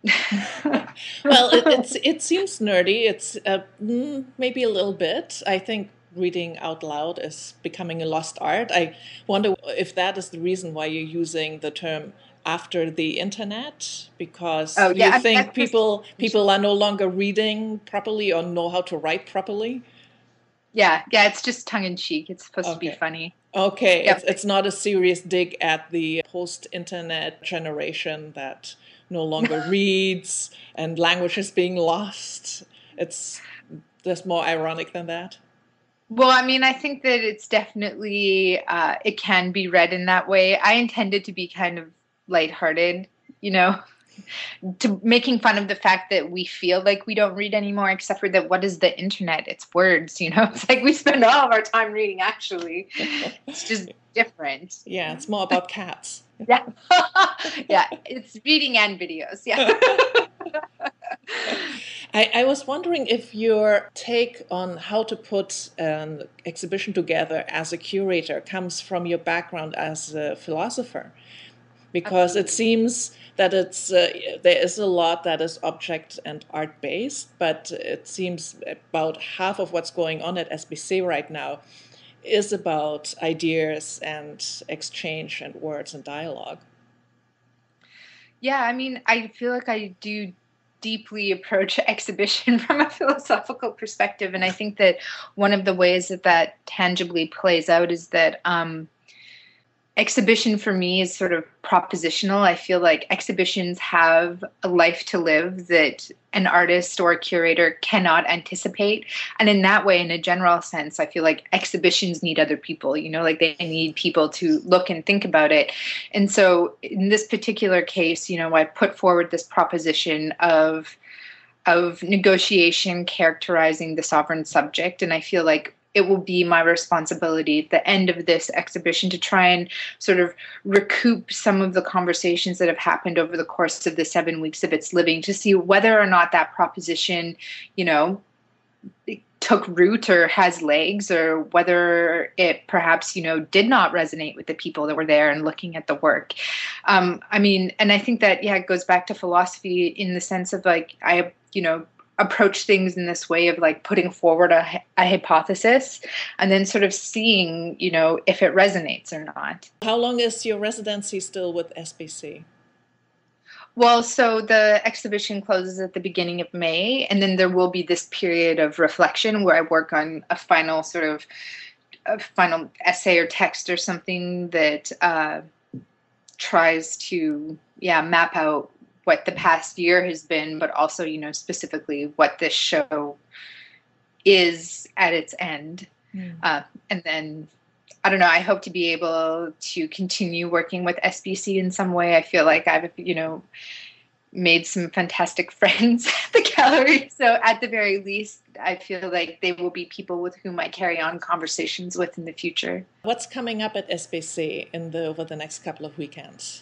Well, it, it's, it seems nerdy. It's uh, maybe a little bit. I think reading out loud is becoming a lost art. I wonder if that is the reason why you're using the term after the internet, because oh, yeah, you think I, I, people people are no longer reading properly or know how to write properly? Yeah, yeah, it's just tongue-in-cheek. It's supposed okay. to be funny. Okay, yep. it's, it's not a serious dig at the post-internet generation that no longer reads and language is being lost. it's just more ironic than that? Well, I mean, I think that it's definitely, uh, it can be read in that way. I intended to be kind of lighthearted, you know, to making fun of the fact that we feel like we don't read anymore, except for that what is the internet? It's words, you know? It's like we spend all of our time reading, actually. It's just different. Yeah, it's more about cats. Yeah. Yeah, it's reading and videos, yeah. I, I was wondering if your take on how to put an exhibition together as a curator comes from your background as a philosopher, because Absolutely. It seems that it's uh, there is a lot that is object and art based, but it seems about half of what's going on at S B C right now is about ideas and exchange and words and dialogue. Yeah, I mean, I feel like I do deeply approach exhibition from a philosophical perspective. And I think that one of the ways that that tangibly plays out is that um, exhibition for me is sort of propositional. I feel like exhibitions have a life to live that an artist or a curator cannot anticipate. And in that way, in a general sense, I feel like exhibitions need other people, you know, like they need people to look and think about it. And so in this particular case, you know, I put forward this proposition of of negotiation characterizing the sovereign subject. And I feel like it will be my responsibility at the end of this exhibition to try and sort of recoup some of the conversations that have happened over the course of the seven weeks of its living to see whether or not that proposition, you know, took root or has legs, or whether it perhaps, you know, did not resonate with the people that were there and looking at the work. Um, I mean, and I think that, yeah, it goes back to philosophy in the sense of like, I, you know, approach things in this way of like putting forward a, a hypothesis and then sort of seeing, you know, if it resonates or not. How long is your residency still with S B C? Well, so the exhibition closes at the beginning of May, and then there will be this period of reflection where I work on a final sort of a final essay or text or something that uh, tries to, yeah, map out what the past year has been, but also, you know, specifically what this show is at its end. Mm. Uh, and then, I don't know, I hope to be able to continue working with S B C in some way. I feel like I've, you know, made some fantastic friends at the gallery. So at the very least, I feel like they will be people with whom I carry on conversations with in the future. What's coming up at S B C in the over the next couple of weekends?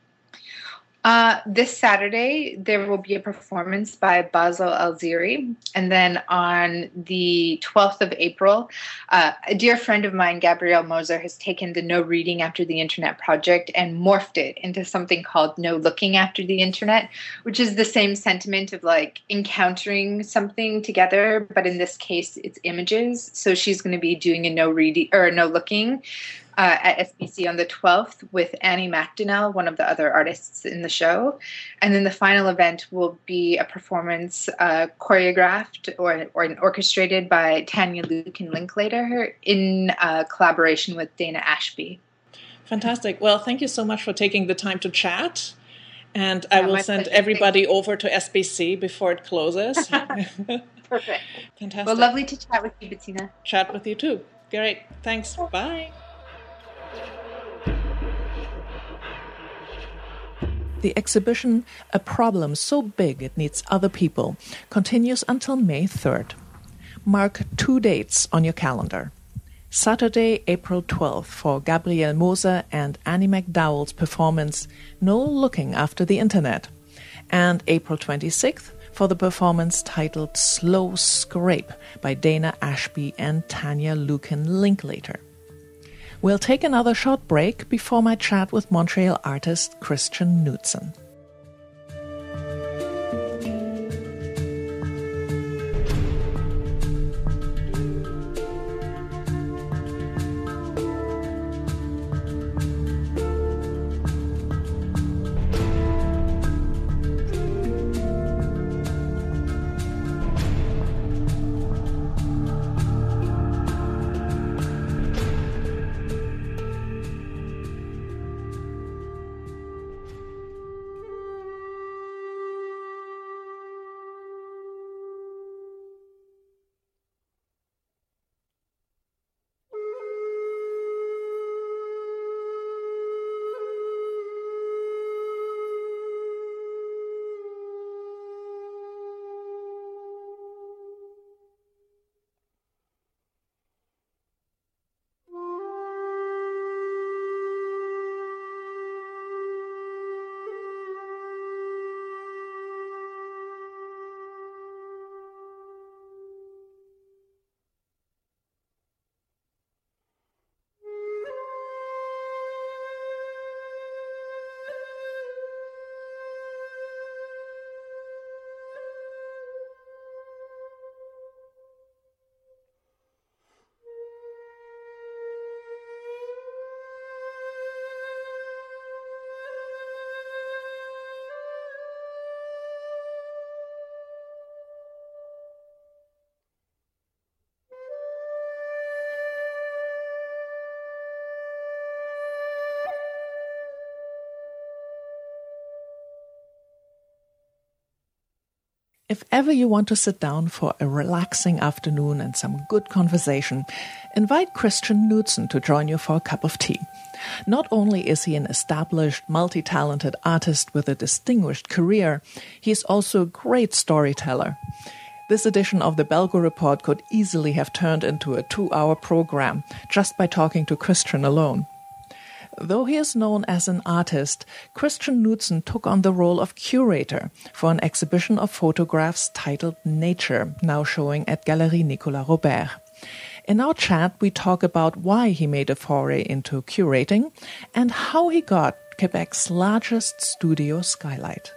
Uh, this Saturday, there will be a performance by Basel Alziri. And then on the twelfth of April, uh, a dear friend of mine, Gabrielle Moser, has taken the No Reading After the Internet project and morphed it into something called No Looking After the Internet, which is the same sentiment of like encountering something together, but in this case, it's images. So she's going to be doing a no reading or no looking Uh, at S B C on the twelfth with Annie MacDonnell, one of the other artists in the show. And then the final event will be a performance uh, choreographed or, or orchestrated by Tanya Lukin Linklater in uh, collaboration with Dana Ashby. Fantastic. Well, thank you so much for taking the time to chat. And I yeah, will send pleasure. everybody over to S B C before it closes. Perfect. Fantastic. Well, lovely to chat with you, Bettina. Chat with you too. Great. Thanks. Bye. The exhibition, A Problem So Big It Needs Other People, continues until May third. Mark two dates on your calendar. Saturday, April twelfth for Gabrielle Moser and Annie MacDowell's performance No Looking After the Internet, and April twenty-sixth for the performance titled Slow Scrape by Dana Ashby and Tanya Lukin Linklater. We'll take another short break before my chat with Montreal artist Christian Knudsen. If ever you want to sit down for a relaxing afternoon and some good conversation, invite Christian Knudsen to join you for a cup of tea. Not only is he an established, multi-talented artist with a distinguished career, he is also a great storyteller. This edition of the Belgo Report could easily have turned into a two-hour program just by talking to Christian alone. Though he is known as an artist, Christian Knudsen took on the role of curator for an exhibition of photographs titled Nature, now showing at Galerie Nicolas Robert. In our chat, we talk about why he made a foray into curating and how he got Quebec's largest studio skylight.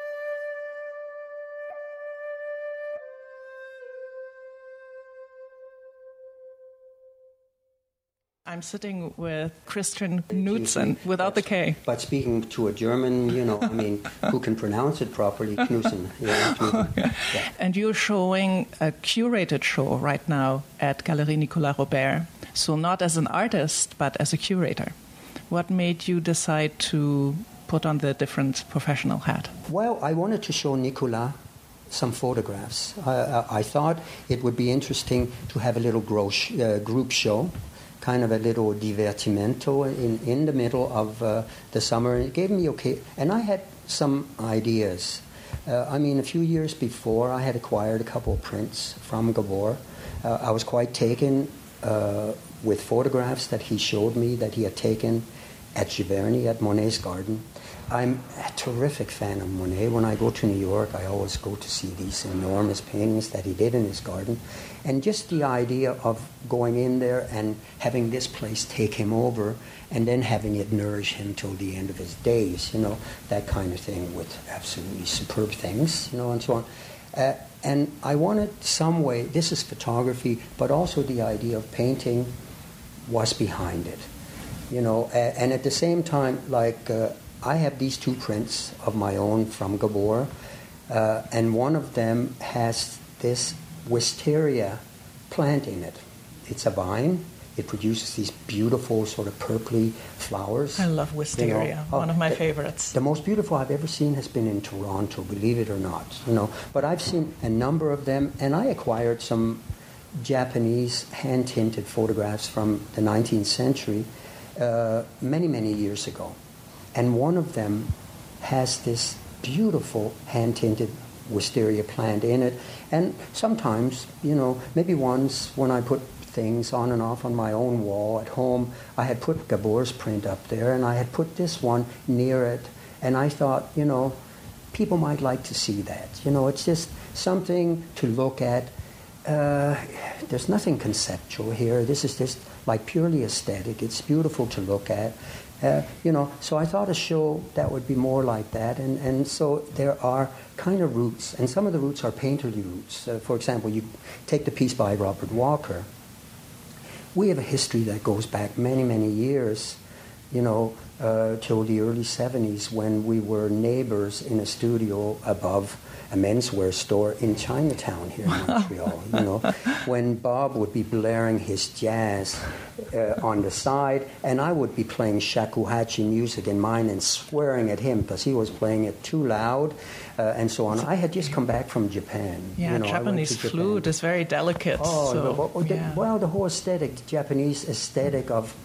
I'm sitting with Christian Knudsen, without the K. But speaking to a German, you know, I mean, who can pronounce it properly, Knudsen. Yeah, Knudsen. Okay. Yeah. And you're showing a curated show right now at Galerie Nicolas Robert. So not as an artist, but as a curator. What made you decide to put on the different professional hat? Well, I wanted to show Nicolas some photographs. Uh, I thought it would be interesting to have a little grosh, uh, group show, kind of a little divertimento in, in the middle of uh, the summer. It gave me okay, and I had some ideas. Uh, I mean, a few years before, I had acquired a couple of prints from Gabor. Uh, I was quite taken uh, with photographs that he showed me that he had taken at Giverny, at Monet's garden. I'm a terrific fan of Monet. When I go to New York, I always go to see these enormous paintings that he did in his garden. And just the idea of going in there and having this place take him over and then having it nourish him till the end of his days, you know, that kind of thing with absolutely superb things, you know, and so on. Uh, and I wanted some way, this is photography, but also the idea of painting was behind it, you know. Uh, and at the same time, like... Uh, I have these two prints of my own from Gabor, uh, and one of them has this wisteria plant in it. It's a vine. It produces these beautiful sort of purpley flowers. I love wisteria, you know. oh, one of my the, favorites. The most beautiful I've ever seen has been in Toronto, believe it or not. You know, but I've seen a number of them, and I acquired some Japanese hand-tinted photographs from the nineteenth century uh, many, many years ago. And one of them has this beautiful hand-tinted wisteria plant in it. And sometimes, you know, maybe once when I put things on and off on my own wall at home, I had put Gabor's print up there, and I had put this one near it. And I thought, you know, people might like to see that. You know, it's just something to look at. Uh, there's nothing conceptual here. This is just like purely aesthetic. It's beautiful to look at. Uh, you know, so I thought a show that would be more like that, and, and so there are kind of roots, and some of the roots are painterly roots. Uh, for example, you take the piece by Robert Walker. We have a history that goes back many, many years, you know, uh, till the early seventies when we were neighbors in a studio above a menswear store in Chinatown here in Montreal, you know, when Bob would be blaring his jazz uh, on the side, and I would be playing shakuhachi music in mine and swearing at him because he was playing it too loud, uh, and so on. I had just come back from Japan. Yeah, you know, Japanese flute is very delicate. Oh, so, the, well, the, yeah. well, the whole aesthetic, the Japanese aesthetic of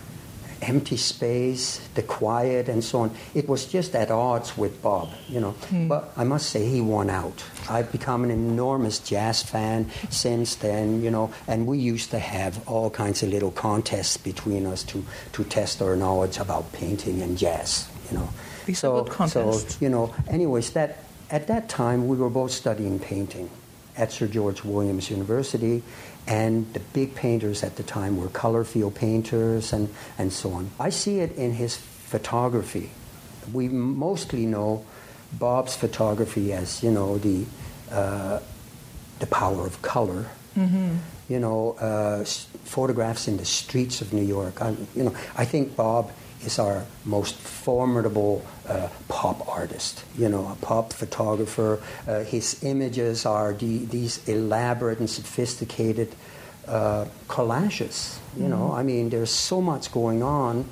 empty space, the quiet, and so on. It was just at odds with Bob, you know. Hmm. But I must say he won out. I've become an enormous jazz fan since then, you know, and we used to have all kinds of little contests between us to, to test our knowledge about painting and jazz, you know. These so, are good contests. So, you know, anyways, that at that time we were both studying painting at Sir George Williams University, and the big painters at the time were color field painters and, and so on. I see it in his photography. We mostly know Bob's photography as, you know, the uh, the power of color. Mm-hmm. You know, uh, s- photographs in the streets of New York. I, you know, I think Bob is our most formidable uh, pop artist, you know, a pop photographer. Uh, his images are the, these elaborate and sophisticated uh, collages, you mm-hmm. know. I mean, there's so much going on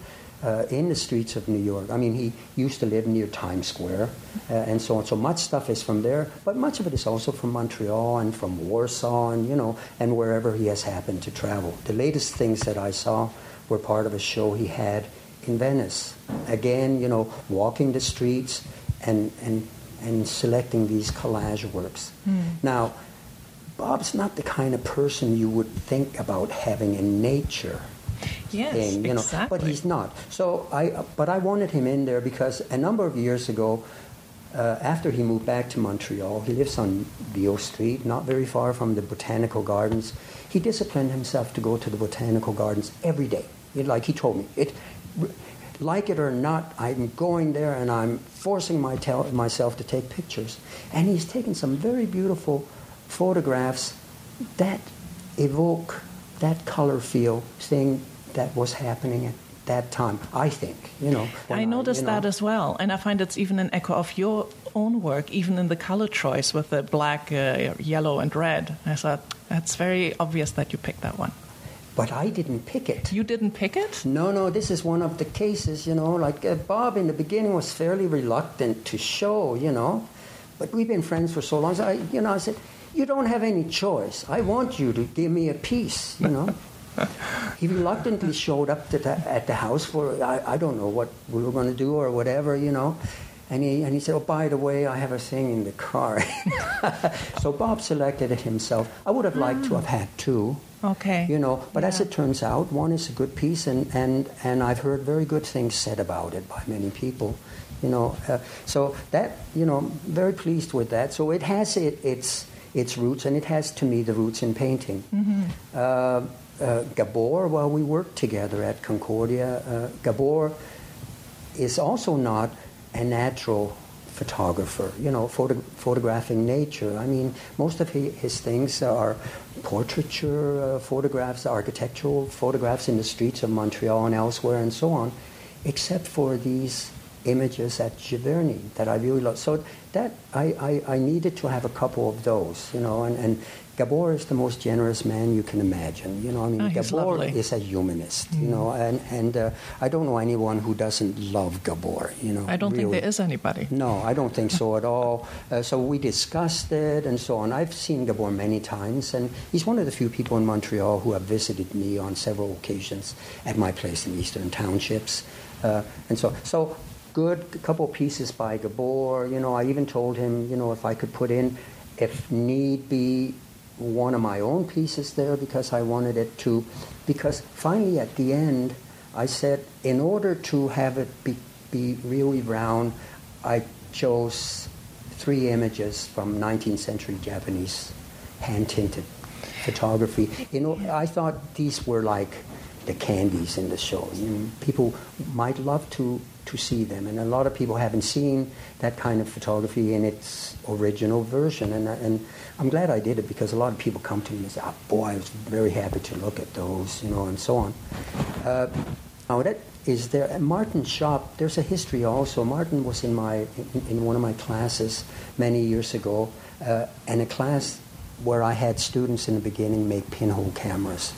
uh, in the streets of New York. I mean, he used to live near Times Square uh, and so on. So much stuff is from there, but much of it is also from Montreal and from Warsaw and, you know, and wherever he has happened to travel. The latest things that I saw were part of a show he had in Venice. Again, you know, walking the streets and and, and selecting these collage works. Mm. Now, Bob's not the kind of person you would think about having in nature. Yes, thing, you know, exactly. but he's not. So I, but I wanted him in there because a number of years ago, uh, after he moved back to Montreal, he lives on Vieux Street, not very far from the Botanical Gardens. He disciplined himself to go to the Botanical Gardens every day. It, like he told me, it, like it or not, I'm going there and I'm forcing my tel- myself to take pictures. And he's taken some very beautiful photographs that evoke that color feel thing that was happening at that time, I think, you know. I noticed I, you know, that as well, and I find it's even an echo of your own work, even in the color choice with the black, uh, yellow, and red. I thought, that's very obvious that you picked that one. But I didn't pick it. You didn't pick it? No, no, this is one of the cases, you know, like uh, Bob in the beginning was fairly reluctant to show, you know, but we've been friends for so long, so I, you know, I said, you don't have any choice. I want you to give me a piece, you know. He reluctantly showed up to the, at the house for, I, I don't know what we were going to do or whatever, you know. And he, and he said, oh, by the way, I have a thing in the car. So Bob selected it himself. I would have liked to have had two. Okay. You know, but yeah. as it turns out, one is a good piece, and, and, and I've heard very good things said about it by many people. You know, uh, so that, you know, very pleased with that. So it has it, its... its roots, and it has, to me, the roots in painting. Mm-hmm. Uh, uh, Gabor, well, we worked together at Concordia. Uh, Gabor is also not a natural photographer, you know, photo- photographing nature. I mean, most of his, his things are portraiture uh, photographs, architectural photographs in the streets of Montreal and elsewhere and so on, except for these images at Giverny that I really love. So that I, I, I needed to have a couple of those, you know, and, and Gabor is the most generous man you can imagine. You know, I mean, oh, Gabor lovely. is a humanist, mm. you know, and, and uh, I don't know anyone who doesn't love Gabor, you know. I don't really. think there is anybody. No, I don't think so at all. Uh, so we discussed it and so on. I've seen Gabor many times, and he's one of the few people in Montreal who have visited me on several occasions at my place in Eastern Townships. Uh, and so, so good, a couple of pieces by Gabor. You know, I even told him, you know, if I could put in, if need be, one of my own pieces there, because I wanted it to, because finally at the end, I said, in order to have it be, be really round, I chose three images from nineteenth century Japanese hand-tinted photography. You know, I thought these were like the candies in the show. You know, people might love to to see them, and a lot of people haven't seen that kind of photography in its original version, and and I'm glad I did it, because a lot of people come to me and say, oh, boy, I was very happy to look at those, you know, and so on. Uh, now that is there, at Martin's shop, there's a history also. Martin was in my in, in one of my classes many years ago, uh, and a class where I had students in the beginning make pinhole cameras.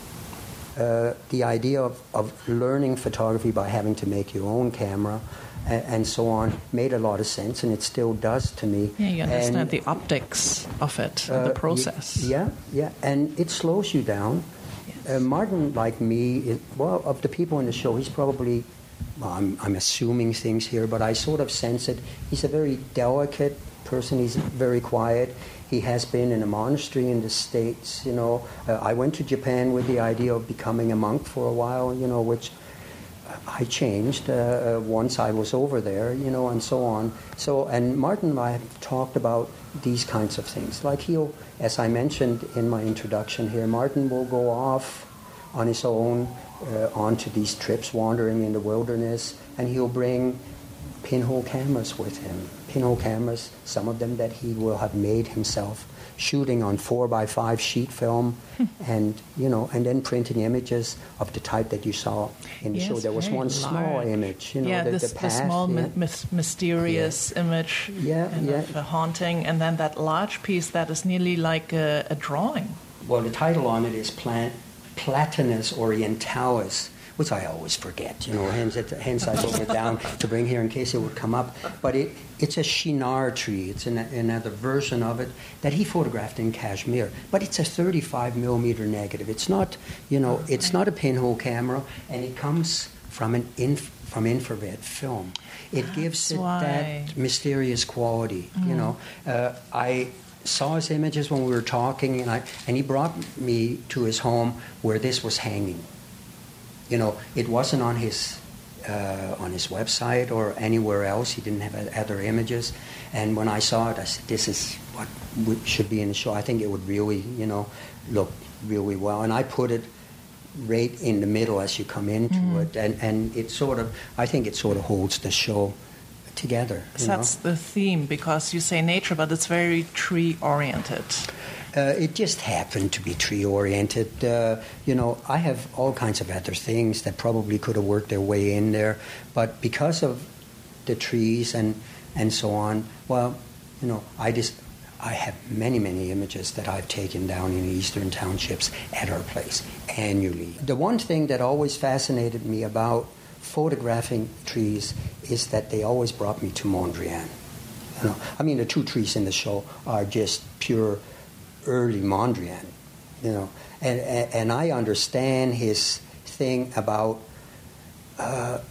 Uh, the idea of, of learning photography by having to make your own camera and, and so on made a lot of sense, and it still does to me. Yeah, you understand and, the optics of it, uh, the process. Yeah, yeah, and it slows you down. Yes. Uh, Martin, like me, is, well, of the people in the show, he's probably, well, I'm, I'm assuming things here, but I sort of sense it. He's a very delicate person. He's very quiet. He has been in a monastery in the States, you know. Uh, I went to Japan with the idea of becoming a monk for a while, you know, which I changed uh, once I was over there, you know, and so on. So, and Martin and I have talked about these kinds of things. Like he'll, as I mentioned in my introduction here, Martin will go off on his own uh, onto these trips, wandering in the wilderness, and he'll bring pinhole cameras with him. Pinhole cameras, some of them that he will have made himself, shooting on four by five sheet film, and you know, and then printing images of the type that you saw in the yes, show. There was one large. small image, you know, yeah, the, this, the path, the small yeah. my, mysterious yeah. image, yeah, and yeah. of a haunting, and then that large piece that is nearly like a, a drawing. Well, the title on it is Plat- Platanus Orientalis, which I always forget, you know, hence, it, hence I wrote it down to bring here in case it would come up. But it, it's a Chinar tree. It's an, another version of it that he photographed in Kashmir. But it's a thirty-five millimeter negative. It's not, you know, it's not a pinhole camera, and it comes from an inf- from infrared film. It That's gives it why. that mysterious quality, mm. you know. Uh, I saw his images when we were talking, and I and he brought me to his home where this was hanging. You know, it wasn't on his uh, on his website or anywhere else. He didn't have other images. And when I saw it, I said, "This is what should be in the show. I think it would really, you know, look really well." And I put it right in the middle as you come into mm. it, and and it sort of, I think it sort of holds the show together. So that's the theme, because you say nature, but it's very tree oriented. Uh, it just happened to be tree oriented. Uh, you know, I have all kinds of other things that probably could have worked their way in there, but because of the trees and and so on, well, you know, I just I have many many images that I've taken down in eastern townships at our place annually. The one thing that always fascinated me about photographing trees is that they always brought me to Mondrian. You know, I mean, the two trees in the show are just pure early Mondrian, you know, and, and and I understand his thing about uh,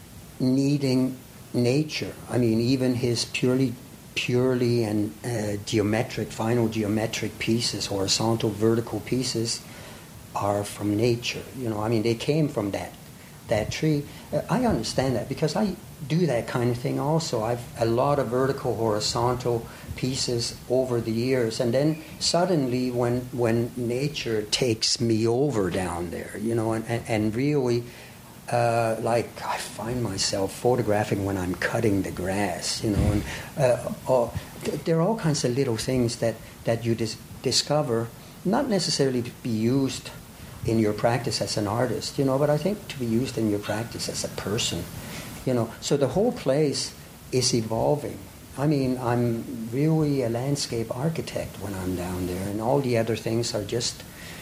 needing nature. I mean, even his purely purely and uh, geometric, final geometric pieces, horizontal, vertical pieces, are from nature. You know, I mean, they came from that that tree. Uh, I understand that because I do that kind of thing also. I've a lot of vertical, horizontal pieces over the years, and then suddenly when when nature takes me over down there, you know, and, and, and really uh, like I find myself photographing when I'm cutting the grass, you know, and uh, oh, th- there are all kinds of little things that, that you dis- discover, not necessarily to be used in your practice as an artist, you know, but I think to be used in your practice as a person, you know. So the whole place is evolving. I mean, I'm really a landscape architect when I'm down there, and all the other things are just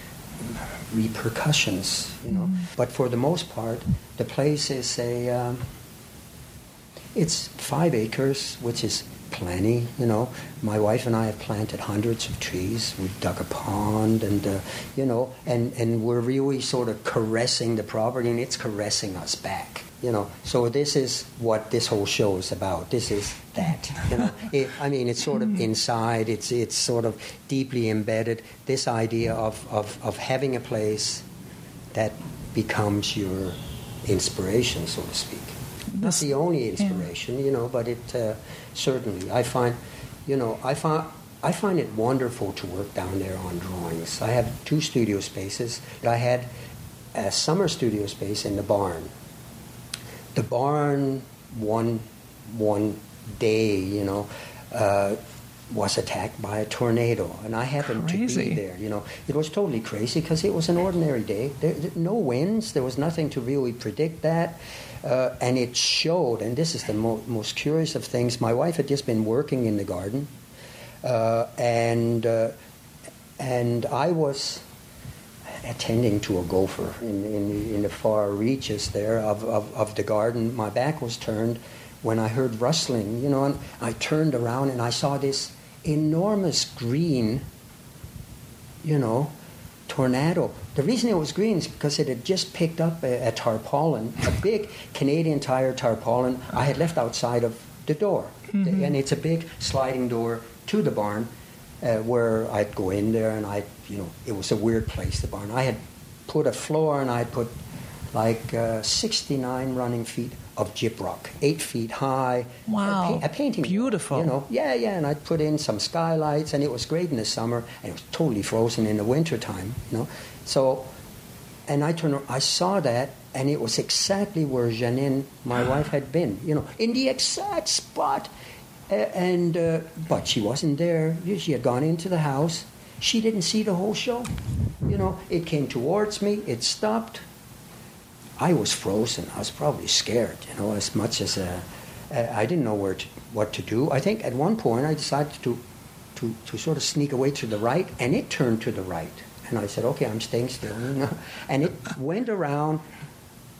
repercussions, you know. Mm. But for the most part, the place is a, um, it's five acres, which is plenty, you know. My wife and I have planted hundreds of trees. We've dug a pond, and, uh, you know, and, and we're really sort of caressing the property, and it's caressing us back. You know, so this is what this whole show is about. This is that. You know, it, I mean, it's sort of inside. It's it's sort of deeply embedded. This idea of, of, of having a place that becomes your inspiration, so to speak. Not the only inspiration, you know, but it uh, certainly. I find, you know, I find I find it wonderful to work down there on drawings. I have two studio spaces. I had a summer studio space in the barn. The barn one one day, you know, uh, was attacked by a tornado, and I happened Crazy. to be there. You know, it was totally crazy because it was an ordinary day. There, there, no winds. There was nothing to really predict that, uh, and it showed. And this is the mo- most curious of things. My wife had just been working in the garden, uh, and uh, and I was attending to a gopher in, in, in the far reaches there of, of, of the garden. My back was turned when I heard rustling, you know, and I turned around and I saw this enormous green, you know, tornado. The reason it was green is because it had just picked up a, a tarpaulin, a big Canadian Tire tarpaulin I had left outside of the door. Mm-hmm. And it's a big sliding door to the barn. Uh, where I'd go in there and I, you know, it was a weird place, the barn. I had put a floor and I'd put like uh, sixty-nine running feet of gyprock, eight feet high. Wow. A, pa- a painting. Beautiful. You know, yeah, yeah, and I'd put in some skylights, and it was great in the summer, and it was totally frozen in the wintertime, you know. So, and I turned, I saw that, and it was exactly where Janine, my wife, had been, you know, in the exact spot. Uh, and uh, but she wasn't there. She had gone into the house. She didn't see the whole show. You know, it came towards me. It stopped. I was frozen. I was probably scared. You know, as much as uh, uh, I didn't know where to, what to do. I think at one point I decided to, to to sort of sneak away to the right, and it turned to the right. And I said, "Okay, I'm staying still." You know, and it went around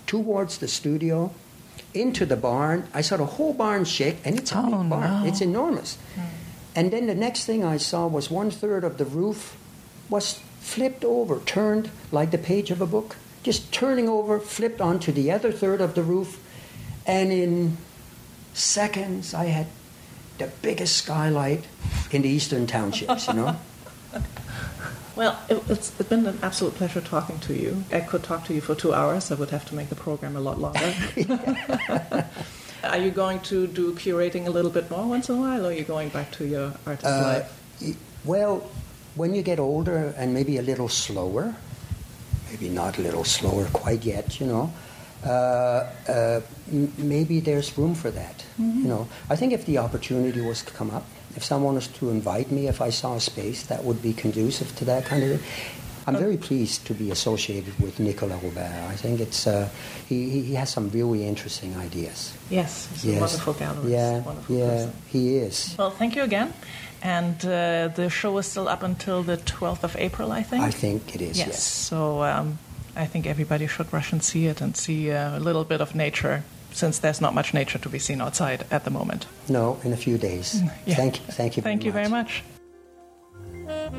towards the studio, into the barn. I saw the whole barn shake, and it's a Oh, big barn. no. It's enormous. And then the next thing I saw was one third of the roof was flipped over, turned like the page of a book, just turning over, flipped onto the other third of the roof. And in seconds, I had the biggest skylight in the eastern townships, you know. Well, it, it's, it's been an absolute pleasure talking to you. I could talk to you for two hours. I would have to make the program a lot longer. Are you going to do curating a little bit more once in a while, or are you going back to your artist Uh, life? y- well, when you get older and maybe a little slower, maybe not a little slower quite yet, you know, uh, uh, m- maybe there's room for that. You know, I think if the opportunity was to come up, if someone was to invite me, if I saw a space that would be conducive to that kind of thing, I'm very pleased to be associated with Nicolas Robert. I think it's uh, he, he he has some really interesting ideas. Yes, he's Yes. a wonderful gallerist. Yeah, wonderful yeah, person. he is. Well, thank you again. And uh, the show is still up until the twelfth of April, I think. I think it is. Yes. Yes. So um, I think everybody should rush and see it and see uh, a little bit of nature, since there's not much nature to be seen outside at the moment. No, in a few days. Yeah. Thank you. Thank you. Thank very you very much. much.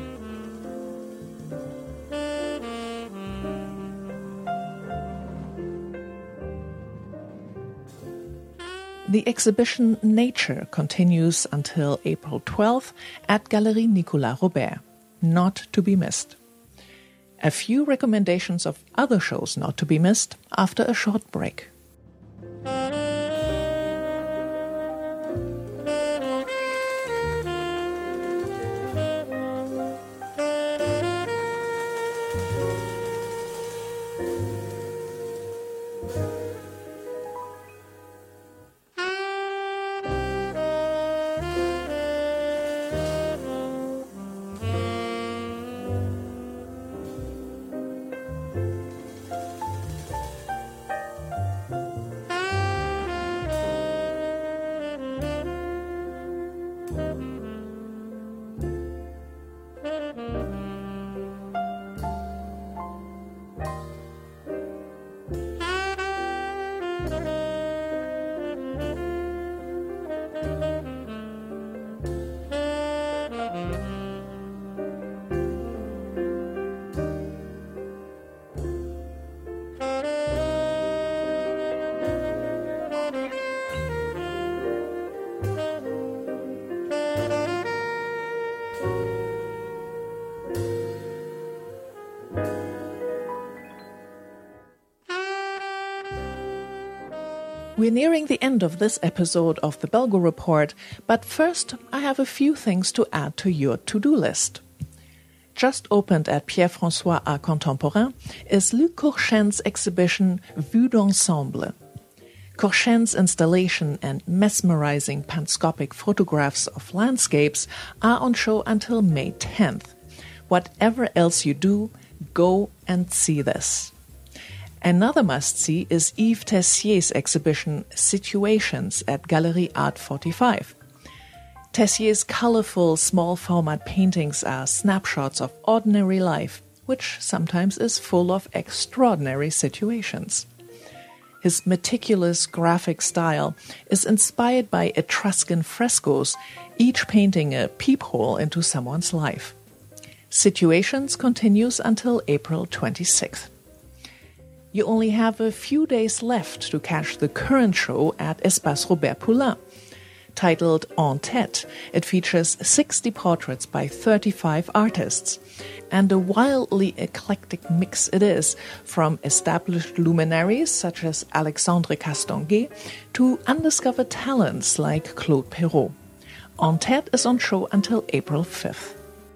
The exhibition Nature continues until April twelfth at Galerie Nicolas Robert. Not to be missed. A few recommendations of other shows not to be missed after a short break. We're nearing the end of this episode of the Belgo Report, but first I have a few things to add to your to-do list. Just opened at Pierre-François Art Contemporain is Luc Courchain's exhibition Vue d'Ensemble. Courchain's installation and mesmerizing panscopic photographs of landscapes are on show until May tenth. Whatever else you do, go and see this. Another must-see is Yves Tessier's exhibition Situations at Galerie Art forty-five. Tessier's colorful, small-format paintings are snapshots of ordinary life, which sometimes is full of extraordinary situations. His meticulous graphic style is inspired by Etruscan frescoes, each painting a peephole into someone's life. Situations continues until April twenty-sixth. You only have a few days left to catch the current show at Espace Robert Poulain. Titled En Tête, it features sixty portraits by thirty-five artists. And a wildly eclectic mix it is, from established luminaries such as Alexandre Castonguay to undiscovered talents like Claude Perrault. En Tête is on show until April fifth.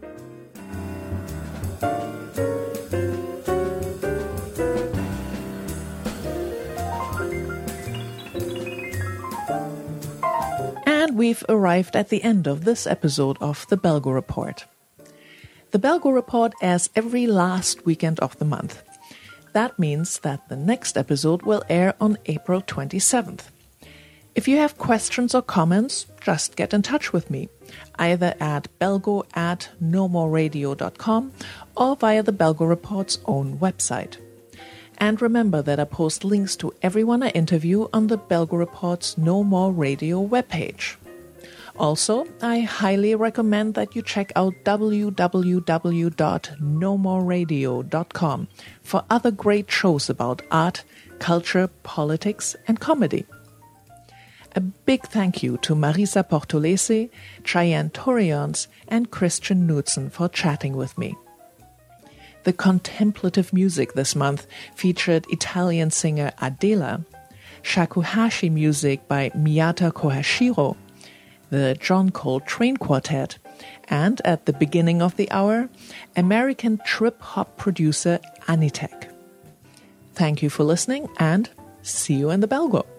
And we've arrived at the end of this episode of the Belgo Report. The Belgo Report airs every last weekend of the month. That means that the next episode will air on April twenty-seventh. If you have questions or comments, just get in touch with me, either at belgo at nomoradio dot com or via the Belgo Report's own website. And remember that I post links to everyone I interview on the Belgo Report's No More Radio webpage. Also, I highly recommend that you check out w w w dot no more radio dot com for other great shows about art, culture, politics, and comedy. A big thank you to Marisa Portolese, Cheyenne Torions, and Christian Knudsen for chatting with me. The contemplative music this month featured Italian singer Adele, shakuhachi music by Miyata Kohashiro, the John Coltrane Quartet, and at the beginning of the hour, American trip-hop producer Anitek. Thank you for listening, and see you in the Belgo.